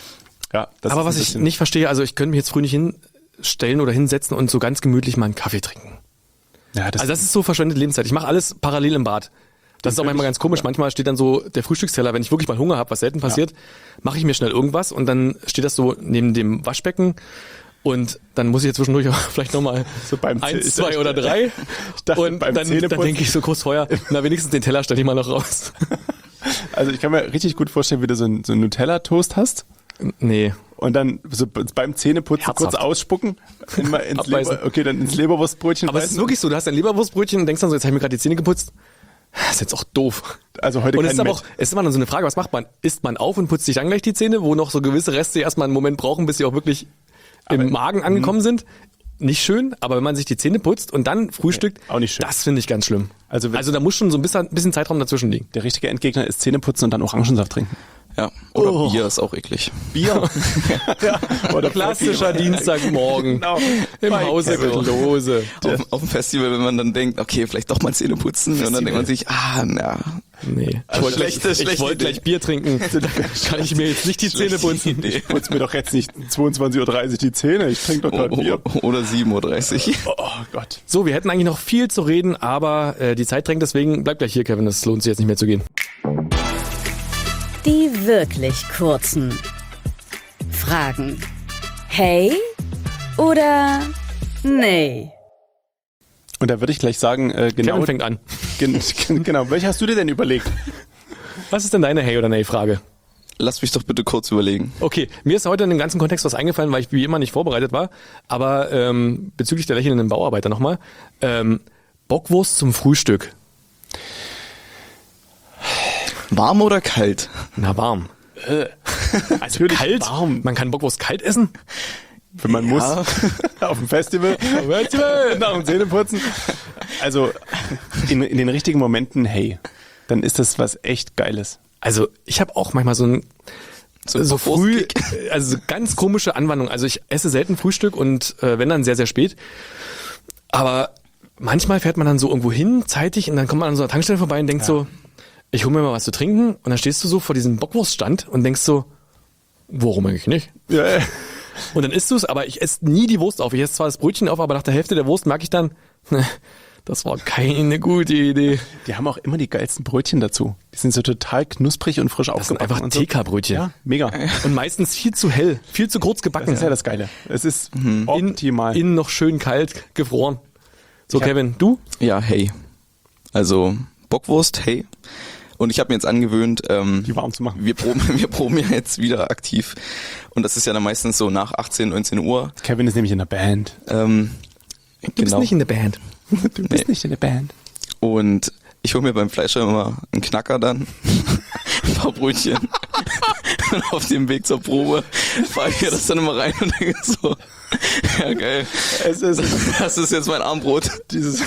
Ja, das Aber ist was ein ich bisschen- nicht verstehe, also ich könnte mich jetzt früh nicht hinstellen oder hinsetzen und so ganz gemütlich mal einen Kaffee trinken. Ja, Also das ist so verschwendete Lebenszeit. Ich mache alles parallel im Bad. Das ist auch manchmal ganz komisch. Manchmal steht dann so der Frühstücksteller, wenn ich wirklich mal Hunger habe, was selten passiert, mache ich mir schnell irgendwas und dann steht das so neben dem Waschbecken und dann muss ich jetzt zwischendurch auch vielleicht nochmal So beim 1, 2 oder 3 dachte, und beim dann Zähneputzen. denke ich so kurz vorher, na wenigstens den Teller stelle ich mal noch raus. Also ich kann mir richtig gut vorstellen, wie du so ein Nutella-Toast hast Nee. und dann so beim Zähneputzen Herzhaft. kurz ausspucken, mal ins Abbeißen. dann ins Leberwurstbrötchen Aber es ist beißen. wirklich so, du hast dein Leberwurstbrötchen und denkst dann so, jetzt habe ich mir gerade die Zähne geputzt. Das ist jetzt auch doof. Also heute Und es kein ist aber Met. auch, es ist immer dann so eine Frage, was macht man? Isst man auf und putzt sich dann gleich die Zähne, wo noch so gewisse Reste erstmal einen Moment brauchen, bis sie auch wirklich im Magen angekommen sind? Nicht schön, aber wenn man sich die Zähne putzt und dann frühstückt, auch nicht schön. das finde ich ganz schlimm. Also da muss schon so ein bisschen Zeitraum dazwischen liegen. Der richtige Endgegner ist Zähneputzen und dann Orangensaft trinken. Ja. Oder Bier ist auch eklig. Bier. ja. Oder Klassischer Dienstagmorgen Genau. im Bei Hause Kevin. Klose. Auf dem Festival, wenn man dann denkt, okay, vielleicht doch mal Zähne putzen und dann denkt man sich, Nee. Also Ich wollte schlechte wollte gleich Bier trinken. Kann ich mir jetzt nicht die Zähne putzen. Ich putze mir doch jetzt nicht 22.30 Uhr die Zähne, ich trinke doch gerade Bier. Oder 7.30 Uhr. Oh Gott. So, wir hätten eigentlich noch viel zu reden, aber die Zeit drängt, deswegen bleib gleich hier, Kevin. Es lohnt sich jetzt nicht mehr zu gehen. Die wirklich kurzen Fragen. Hey oder nee? Und da würde ich gleich sagen, genau, Kevin fängt an. genau, welche hast du dir denn überlegt? Was ist denn deine Hey- oder Nee-Frage? Lass mich doch bitte kurz überlegen. Okay, mir ist heute in dem ganzen Kontext was eingefallen, weil ich wie immer nicht vorbereitet war. Aber bezüglich der lächelnden Bauarbeiter nochmal. Bockwurst zum Frühstück. Warm oder kalt? Na, warm. Natürlich Kalt? warm, Man kann Bockwurst kalt essen? wenn man muss. Auf dem Festival. Nach dem Zähneputzen. Also in den richtigen Momenten, hey, dann ist das was echt Geiles. Also ich habe auch manchmal so früh, also so ganz komische Anwandlung. Also ich esse selten Frühstück und wenn dann sehr, sehr spät. Aber manchmal fährt man dann so irgendwo hin, zeitig, und dann kommt man an so einer Tankstelle vorbei und denkt so, ich hole mir mal was zu trinken. Und dann stehst du so vor diesem Bockwurststand und denkst so, warum eigentlich nicht? Ja, Und dann isst du es, aber ich esse nie die Wurst auf. Ich esse zwar das Brötchen auf, aber nach der Hälfte der Wurst merke ich dann, das war keine gute Idee. die haben auch immer die geilsten Brötchen dazu. Die sind so total knusprig und frisch Das sind aufgebacken. einfach und so. TK-Brötchen. Ja, mega. Und meistens viel zu hell, viel zu kurz gebacken. Das ist ja das Geile. Es ist optimal. Innen noch schön kalt, gefroren. So, Ich hab- Kevin, du? Ja, hey. Also Bockwurst, hey. Und ich habe mir jetzt angewöhnt, die warm zu machen. wir proben ja jetzt wieder aktiv. Und das ist ja dann meistens so nach 18, 19 Uhr. Kevin ist nämlich in der Band. Du bist nicht in der Band. Du bist nicht in der Band. Und ich hole mir beim Fleischer immer einen Knacker dann, ein paar Brötchen. Und auf dem Weg zur Probe fahre ich mir das dann immer rein und denke so, ja geil, Es ist das ist jetzt mein Armbrot. dieses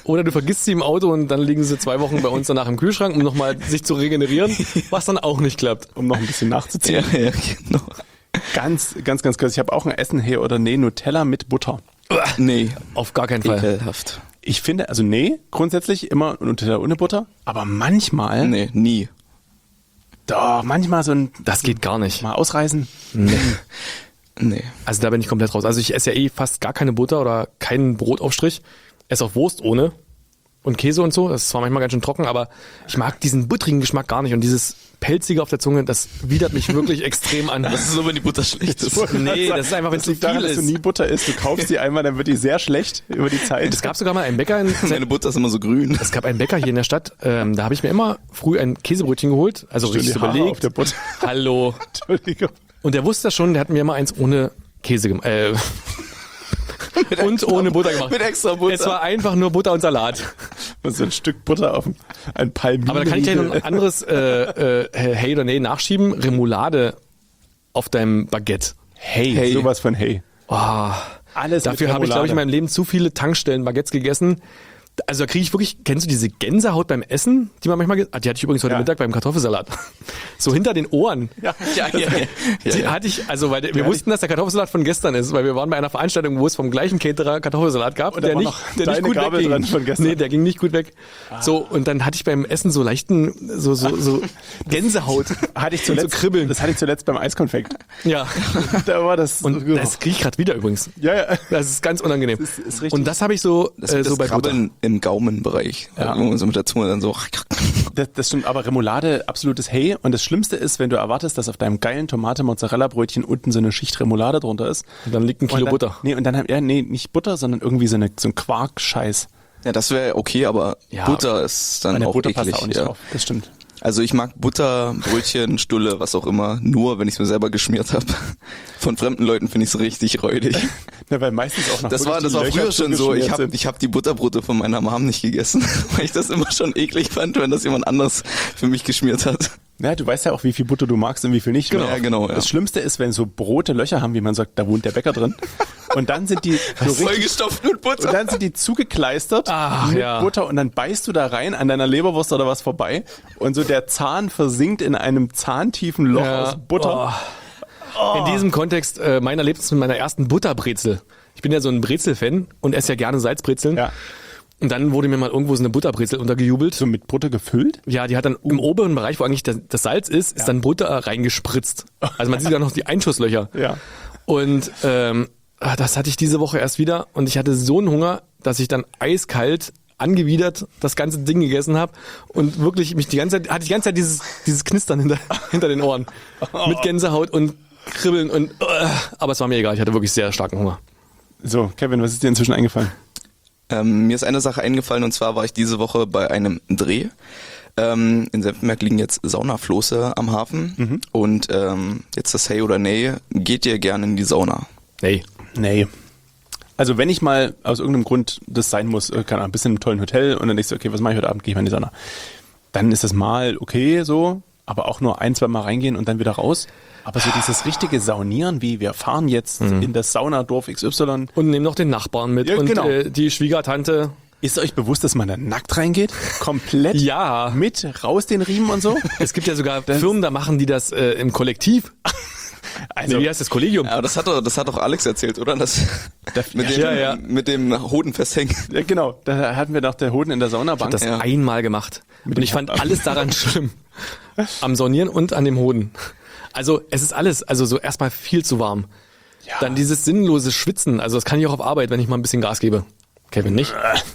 Oder du vergisst sie im Auto und dann liegen sie 2 Wochen bei uns danach im Kühlschrank, um nochmal sich zu regenerieren, was dann auch nicht klappt. Um noch ein bisschen nachzuziehen. Ja, genau. Ganz kurz. Ich habe auch ein Essen hier oder nee, Nutella mit Butter. Nee, Auf gar keinen Fall. ekelhaft. Ich finde, also nee, grundsätzlich immer Nutella ohne Butter, aber manchmal, Nee, nie. doch, manchmal so ein, Das geht gar nicht. mal ausreißen. Nee. Also da bin ich komplett raus. Also ich esse ja fast gar keine Butter oder keinen Brotaufstrich. Esse auch Wurst ohne und Käse und so. Das ist zwar manchmal ganz schön trocken, aber ich mag diesen buttrigen Geschmack gar nicht. Und dieses Pelzige auf der Zunge, das widert mich wirklich extrem an. Das ist so, wenn die Butter schlecht ist. Nee, das ist einfach, wenn es zu liegt daran, viel dass du ist. nie Butter isst. Du kaufst die einmal, dann wird die sehr schlecht über die Zeit. Es gab sogar mal einen Bäcker Meine Butter ist immer so grün. Es gab einen Bäcker hier in der Stadt, da habe ich mir immer früh ein Käsebrötchen geholt, also Stimmt, richtig die Haare überlegt. auf der Butter. Hallo. Entschuldigung. Und der wusste das schon, der hat mir immer eins ohne Käse gemacht. Und ohne Butter gemacht. Mit extra Butter. Es war einfach nur Butter und Salat. Und so ein Stück Butter auf ein Palminen. Aber da kann ich gleich noch ein anderes Hey oder Nee nachschieben. Remoulade auf deinem Baguette. Hey, sowas von hey. Oh, Alles dafür mit habe ich, glaube ich, in Remoulade. meinem Leben zu viele Tankstellen-Baguettes gegessen. Also da kriege ich wirklich, kennst du diese Gänsehaut beim Essen, die man manchmal, die hatte ich übrigens heute Ja. Mittag beim Kartoffelsalat. So hinter den Ohren. Ja, Die hatte ich, also weil wir wussten, dass der Kartoffelsalat von gestern ist, weil wir waren bei einer Veranstaltung, wo es vom gleichen Caterer Kartoffelsalat gab, Und da war noch deine Gabel wegging. dran von gestern. Nee, der ging nicht gut weg. So, und dann hatte ich beim Essen so leichten, so Gänsehaut. hatte ich zuletzt, so Kribbeln. Das hatte ich zuletzt beim Eiskonfekt. Ja. Da war das. Und das kriege ich gerade wieder übrigens. ja, ja. Das ist ganz unangenehm. Das ist richtig. Und das habe ich so, Das, so das bei Butter. Krabbeln im Gaumenbereich. Ja. Wo man so mit der Zunge dann so. Das stimmt, aber Remoulade, absolutes Hey. Und das Schlimmste ist, wenn du erwartest, dass auf deinem geilen Tomate-Mozzarella-Brötchen unten so eine Schicht Remoulade drunter ist. Und dann liegt ein Kilo Und dann, Butter. Nee, und dann nicht Butter, sondern irgendwie so ein Quark-Scheiß. Ja, das wäre okay, aber Ja, Butter ist dann Meine auch Butter eklig. passt da auch nicht Ja. drauf. Das stimmt. Also ich mag Butter, Brötchen, Stulle, was auch immer, nur wenn ich es mir selber geschmiert habe. Von fremden Leuten finde ich es richtig räudig. Ja, weil meistens auch noch Das war wirklich die früher Löcher schon so. Ich zugeschmiert sind. hab die Butterbrote von meiner Mom nicht gegessen, weil ich das immer schon eklig fand, wenn das jemand anders für mich geschmiert hat. Ja, du weißt ja auch, wie viel Butter du magst und wie viel nicht. Genau. Ja, genau, ja. Das Schlimmste ist, wenn so Brote Löcher haben, wie man sagt, da wohnt der Bäcker drin. Und dann sind die so richtig, Vollgestopft mit und Butter. dann sind die zugekleistert Ach, mit ja. Butter und dann beißt du da rein an deiner Leberwurst oder was vorbei und so der Zahn versinkt in einem zahntiefen Loch aus Butter. In diesem Kontext, mein Erlebnis mit meiner ersten Butterbrezel. Ich bin ja so ein Brezel-Fan und esse ja gerne Salzbrezeln. Ja. Und dann wurde mir mal irgendwo so eine Butterbrezel untergejubelt. So mit Butter gefüllt? Ja, die hat dann im oberen Bereich, wo eigentlich das Salz ist, dann Butter reingespritzt. Also man sieht ja noch die Einschusslöcher. Ja. Und das hatte ich diese Woche erst wieder und ich hatte so einen Hunger, dass ich dann eiskalt angewidert das ganze Ding gegessen habe und wirklich mich die ganze Zeit dieses Knistern hinter den Ohren mit Gänsehaut und Kribbeln und aber es war mir egal, ich hatte wirklich sehr starken Hunger. So, Kevin, was ist dir inzwischen eingefallen? Mir ist eine Sache eingefallen und zwar war ich diese Woche bei einem Dreh. In Senftenberg liegen jetzt Saunafloße am Hafen und jetzt das Hey oder Nee, geht ihr gerne in die Sauna? Nee. Nee. Also wenn ich mal aus irgendeinem Grund das sein muss, keine Ahnung, ein bisschen im tollen Hotel und dann denkst du, okay, was mache ich heute Abend, gehe ich mal in die Sauna. Dann ist das mal okay so, aber auch nur 1-2 Mal reingehen und dann wieder raus. Aber so dieses richtige Saunieren, wie wir fahren jetzt in das Saunadorf XY. Und nehmen noch den Nachbarn mit Ja, und genau. Die Schwiegertante. Ist euch bewusst, dass man da nackt reingeht? Komplett Ja. mit raus den Riemen und so? Es gibt ja sogar Firmen, da machen die das im Kollektiv. Also, Nee, wie heißt das Kollegium? Aber das hat doch Alex erzählt, oder? Das, Ja. mit dem Hoden festhängen. ja, genau, da hatten wir doch der Hoden in der Saunabank. Das Ja. einmal gemacht. Und ich fand alles daran schlimm. Am Saunieren und an dem Hoden. Also es ist alles, also so erstmal viel zu warm. Ja. Dann dieses sinnlose Schwitzen, also das kann ich auch auf Arbeit, wenn ich mal ein bisschen Gas gebe. Kevin nicht.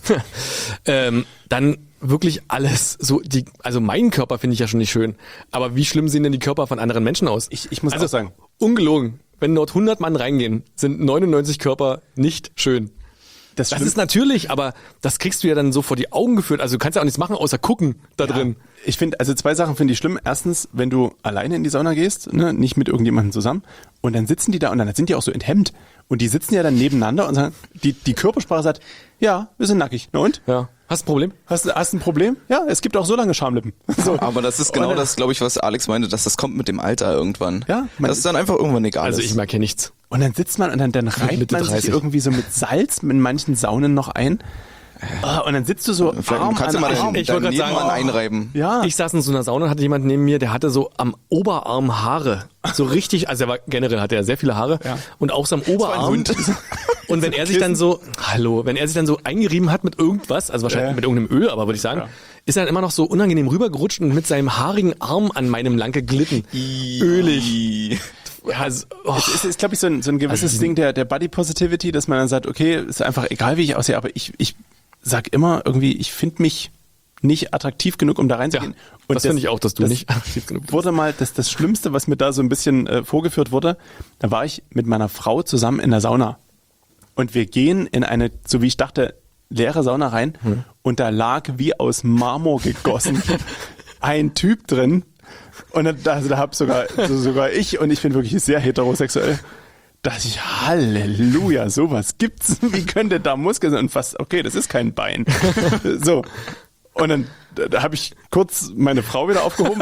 Dann wirklich alles so, also meinen Körper finde ich ja schon nicht schön. Aber wie schlimm sehen denn die Körper von anderen Menschen aus? Ich muss also auch sagen, ungelogen, wenn dort 100 Mann reingehen, sind 99 Körper nicht schön. Das ist natürlich, aber das kriegst du ja dann so vor die Augen geführt. Also du kannst ja auch nichts machen, außer gucken da drin. Ich finde, also 2 Sachen finde ich schlimm. Erstens, wenn du alleine in die Sauna gehst, ne, nicht mit irgendjemandem zusammen, und dann sitzen die da und dann sind die auch so enthemmt. Und die sitzen ja dann nebeneinander und sagen, die Körpersprache sagt, ja, wir sind nackig. Na und? Ja. Hast du ein Problem? Hast du ein Problem? Ja, es gibt auch so lange Schamlippen. So. Aber das ist genau Und, das, glaube ich, was Alex meinte, dass das kommt mit dem Alter irgendwann. Ja, man das ist dann einfach irgendwann egal. Also ist. ich merke hier nichts. Und dann sitzt man und dann reibt Mitte man sich 30. irgendwie so mit Salz in manchen Saunen noch ein. Und dann sitzt du so Vielleicht Arm kannst du an mal Arm. Ich wollte deinen grad Nebenmann sagen, einreiben. Ja. Ich saß in so einer Sauna und hatte jemand neben mir, der hatte so am Oberarm Haare. So richtig, also generell hatte er sehr viele Haare. Ja. Und auch so am Oberarm. Hund. Und wenn er sich dann so, wenn er sich dann so eingerieben hat mit irgendwas, also wahrscheinlich Ja. mit irgendeinem Öl, aber würde ich sagen, ist er dann immer noch so unangenehm rübergerutscht und mit seinem haarigen Arm an meinem lang geglitten. Ölig. Also, Es ist, glaube ich, so ein gewisses Ding der Body Positivity, dass man dann sagt, okay, ist einfach egal, wie ich aussehe, aber ich sag immer irgendwie, ich finde mich nicht attraktiv genug, um da reinzugehen. das finde ich auch, dass du nicht attraktiv genug bist. Wurde mal das Schlimmste, was mir da so ein bisschen vorgeführt wurde, da war ich mit meiner Frau zusammen in der Sauna. Und wir gehen in eine, so wie ich dachte, leere Sauna rein und da lag wie aus Marmor gegossen ein Typ drin. Und da hab sogar ich, und ich bin wirklich sehr heterosexuell, dachte ich, Halleluja, sowas gibt's. Wie könnte da Muskeln sein? Und fast, okay, das ist kein Bein. So. Und dann da habe ich kurz meine Frau wieder aufgehoben.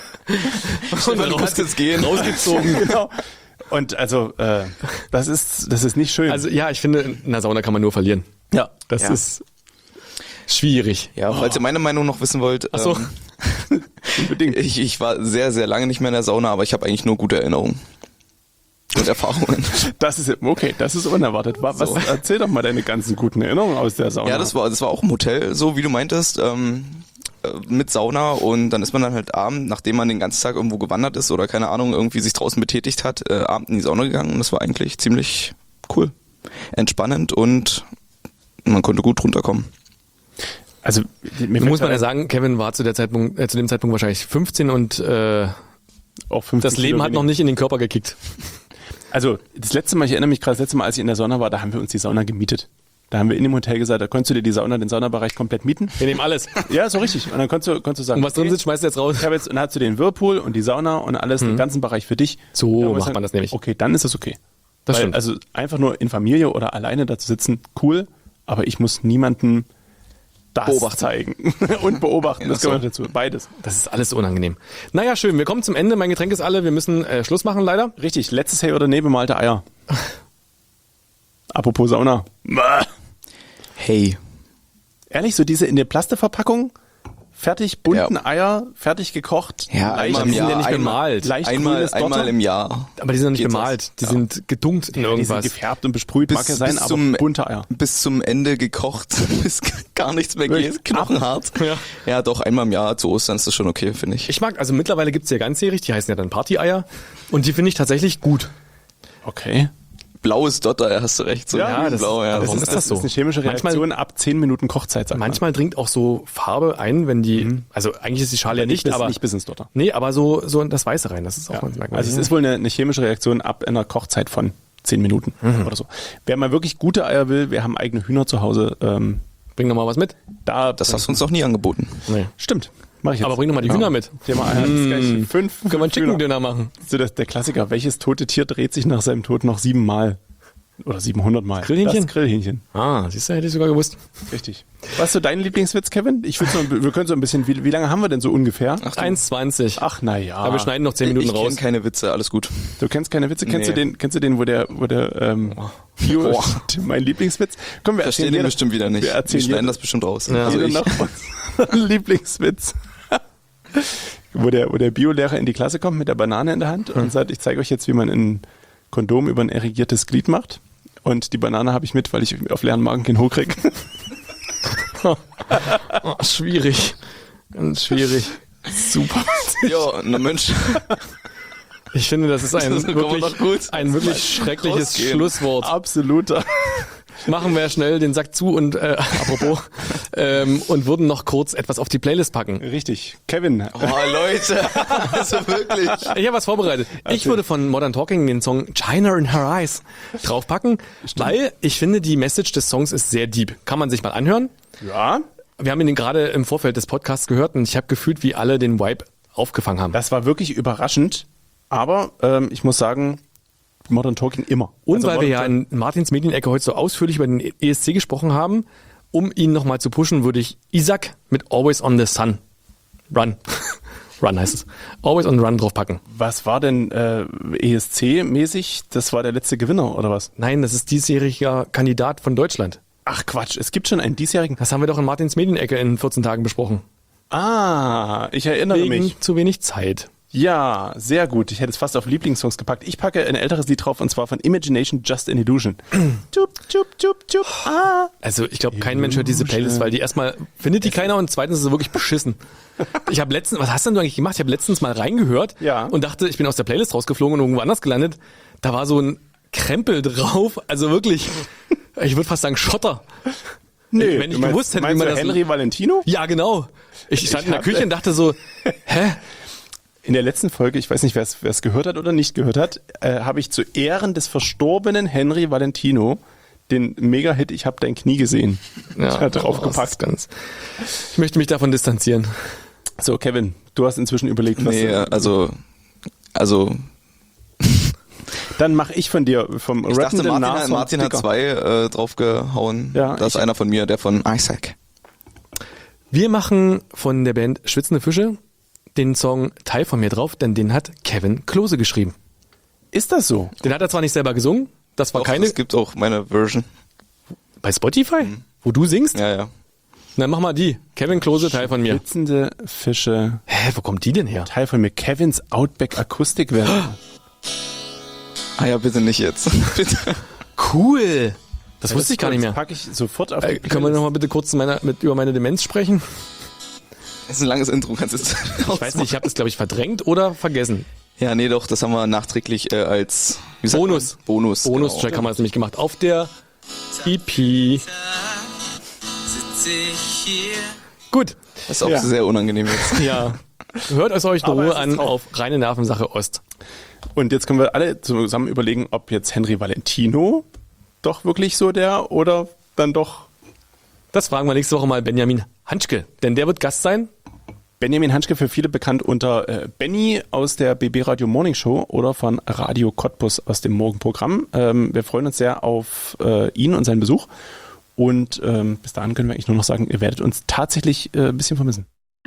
Und du kannst jetzt gehen. Rausgezogen. Genau. Und also, das ist nicht schön. Also ja, ich finde, in der Sauna kann man nur verlieren. ja, Das Ja. ist schwierig. Ja, falls ihr meine Meinung noch wissen wollt. Ach so. unbedingt. Ich war sehr, sehr lange nicht mehr in der Sauna, aber ich habe eigentlich nur gute Erinnerungen. Und Erfahrungen. Das ist unerwartet. Was, erzähl doch mal deine ganzen guten Erinnerungen aus der Sauna. Ja, das war auch im Hotel, so wie du meintest, mit Sauna, und dann ist man dann halt abend, nachdem man den ganzen Tag irgendwo gewandert ist oder keine Ahnung, irgendwie sich draußen betätigt hat, abend in die Sauna gegangen, und das war eigentlich ziemlich cool. Entspannend, und man konnte gut runterkommen. Also, mir Muss fällt man ja da sagen, Kevin war zu dem Zeitpunkt wahrscheinlich 15 und auch 50 das Leben Kilo hat noch weniger. nicht in den Körper gekickt. Also, ich erinnere mich gerade, das letzte Mal, als ich in der Sauna war, da haben wir uns die Sauna gemietet. Da haben wir in dem Hotel gesagt, da konntest du dir den Saunabereich komplett mieten. Wir nehmen alles. Ja, so richtig. Und dann konntest du sagen, Und was drin sitzt, schmeißt du jetzt raus. ich habe jetzt, und dann hast du den Whirlpool und die Sauna und alles, den ganzen Bereich für dich. So Da muss macht man das nämlich. Okay, dann ist das okay. Das Weil, stimmt. also einfach nur in Familie oder alleine da zu sitzen, cool, aber ich muss niemanden das Beobachten. zeigen. Und beobachten, das Ja, gehört so. dazu. Beides. Das ist alles unangenehm. Naja, schön. Wir kommen zum Ende. Mein Getränk ist alle. Wir müssen Schluss machen, leider. Richtig, letztes Hey oder Nee, bemalte Eier. Apropos Sauna. Bäh. Hey. Ehrlich, so diese in der Plasteverpackung, fertig, bunten Eier, fertig gekocht, Ja, leicht, einmal die im sind ja Jahr, nicht bemalt. leicht einmal grünes Dotter. im Jahr. Aber die sind noch nicht Geht das? bemalt. Die sind gedunkt in Die sind irgendwas. gefärbt und besprüht, mag ja sein, aber bunte Eier. Bis zum Ende gekocht, bis gar nichts mehr geht, knochenhart. Ja. Ja, doch, einmal im Jahr zu Ostern ist das schon okay, finde ich. Ich mag, also mittlerweile gibt's ja ganzjährig, die heißen ja dann Party-Eier. Und die finde ich tatsächlich gut. Okay. Blaues Dotter, hast du recht. So Ja, das- blau, ja. aber warum Das ist das so? ist eine chemische Manchmal- Reaktion ab 10 Minuten Kochzeit, sagt Manchmal dringt auch so Farbe ein, wenn die, also eigentlich ist die Schale ja nicht, bis, aber nicht bis ins Dotter. nee, aber so in das Weiße rein, das ist auch ganz merkwürdig. Also es ist wohl eine chemische Reaktion ab einer Kochzeit von 10 Minuten oder so. Wer mal wirklich gute Eier will, wir haben eigene Hühner zu Hause. Bring noch mal was mit. Das hast du uns noch nie angeboten. Nee. Stimmt, mache ich jetzt. Aber bring noch mal die Hühner mit. Thema Eier, das ist gleich 5. Können wir einen Chicken Dinner machen? So der Klassiker, welches tote Tier dreht sich nach seinem Tod noch 7 Mal? Oder 700 Mal? Grillhähnchen? Das Grillhähnchen, Ah, siehst du, hätte ich sogar gewusst. richtig. Was ist so dein Lieblingswitz, Kevin? Wir können so ein bisschen, wie lange haben wir denn so ungefähr? 1,20. Ach, naja. Aber wir schneiden noch 10 Minuten Ich raus. kenne keine Witze, alles gut. Du kennst keine Witze? Kennst Nee. du den, wo der Bio, Boah. mein Lieblingswitz? Komm, wir Verstehen erzählen den jeder- bestimmt wieder nicht. Wir Wir erzählen schneiden jeder- das bestimmt raus. Ja. Also jeder ich, noch unseren Lieblingswitz. Wo der Biolehrer in die Klasse kommt mit der Banane in der Hand und sagt, ich zeige euch jetzt, wie man ein Kondom über ein erigiertes Glied macht. Und die Banane habe ich mit, weil ich auf leeren Magen keinen Hoch krieg. Oh, schwierig. Ganz schwierig. Super. ja, na Mensch. Ich finde, das ist ein Das kommen wir doch gut. wirklich schreckliches rausgehen. Schlusswort. Absoluter. Machen wir schnell den Sack zu und apropos und würden noch kurz etwas auf die Playlist packen. Richtig. Kevin. Oh, Leute. Also wirklich. Ich habe was vorbereitet. Ich würde von Modern Talking den Song China in Her Eyes draufpacken, weil ich finde, die Message des Songs ist sehr deep. Kann man sich mal anhören. Ja, Wir haben ihn gerade im Vorfeld des Podcasts gehört und ich habe gefühlt, wie alle den Vibe aufgefangen haben. das war wirklich überraschend. Aber ich muss sagen, Modern Talking immer. Und Also weil wir ja Modern in Martins Medienecke heute so ausführlich über den ESC gesprochen haben, um ihn nochmal zu pushen, würde ich Isaac mit Always on the Sun Run. Run heißt es. Always on the Run draufpacken. Was war denn ESC-mäßig? Das war der letzte Gewinner, oder was? Nein, das ist diesjähriger Kandidat von Deutschland. Ach Quatsch, es gibt schon einen diesjährigen... Das haben wir doch in Martins Medienecke in 14 Tagen besprochen. Ich erinnere mich. Wegen zu wenig Zeit. Ja, sehr gut. Ich hätte es fast auf Lieblingssongs gepackt. Ich packe ein älteres Lied drauf und zwar von Imagination, Just an Illusion. Tup, tup, tup, tup, Also ich glaube, kein Mensch hört diese Playlist, weil die erstmal findet die keiner und zweitens ist sie wirklich beschissen. Ich habe letztens, was hast denn du eigentlich gemacht? Ich habe letztens mal reingehört und dachte, ich bin aus der Playlist rausgeflogen und irgendwo anders gelandet. Da war so ein Krempel drauf, also wirklich, ich würde fast sagen Schotter. Nee, wenn ich gewusst hätte, wie man das... Henry Valentino? Ja, genau. Ich stand in der Küche und dachte so, hä? In der letzten Folge, ich weiß nicht, wer es gehört hat oder nicht gehört hat, habe ich zu Ehren des verstorbenen Henry Valentino den Mega-Hit Ich hab dein Knie gesehen. Draufgepackt. Ich möchte mich davon distanzieren. So, Kevin, du hast inzwischen überlegt, was... Nee, also Dann mache ich von dir, vom ich dachte, rappenden Martin hat 2 draufgehauen. Ja, das ist einer von mir, der von Isaac. Wir machen von der Band Schwitzende Fische den Song Teil von mir drauf, denn den hat Kevin Klose geschrieben. Ist das so? Den hat er zwar nicht selber gesungen, das war keine... Es gibt auch meine Version. Bei Spotify? Wo du singst? Ja. Na, mach mal die. Kevin Klose, Teil von mir. Schwitzende Fische. Hä, wo kommt die denn her? Teil von mir. Kevins Outback Akustikversion. Ja, bitte nicht jetzt. Bitte. Cool. Das wusste ich gar nicht mehr. Das packe ich sofort auf die Können wir nochmal bitte kurz über meine Demenz sprechen? Das ist ein langes Intro, kannst du jetzt Ich weiß nicht, ich habe das, glaube ich, verdrängt oder vergessen. Ja, nee, doch, das haben wir nachträglich als Bonus. Bonus-Track Genau. Haben wir das nämlich gemacht. Auf der EP. Gut. Das ist auch sehr unangenehm jetzt. Ja. Hört es euch in Aber Ruhe es ist an drauf. auf Reine Nervensache Ost. Und jetzt können wir alle zusammen überlegen, ob jetzt Henry Valentino doch wirklich so der oder dann doch Das fragen wir nächste Woche mal Benjamin Hanschke, denn der wird Gast sein. Benjamin Hanschke, für viele bekannt unter Benny aus der BB Radio Morning Show oder von Radio Cottbus aus dem Morgenprogramm. Wir freuen uns sehr auf ihn und seinen Besuch. Und bis dahin können wir eigentlich nur noch sagen, ihr werdet uns tatsächlich ein bisschen vermissen.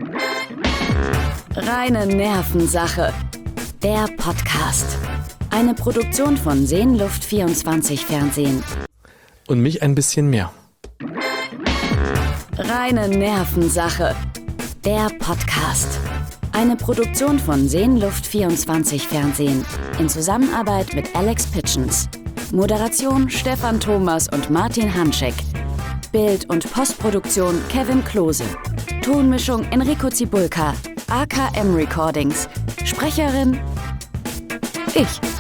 Reine Nervensache. Der Podcast. Eine Produktion von Seenluft24 Fernsehen. Und mich ein bisschen mehr. Reine Nervensache. Der Podcast. Eine Produktion von Seenluft24 Fernsehen. In Zusammenarbeit mit Alex Pitchens. Moderation Stefan Thomas und Martin Hanschek. Bild- und Postproduktion Kevin Klose. Tonmischung Enrico Zibulka. AKM Recordings. Sprecherin ich.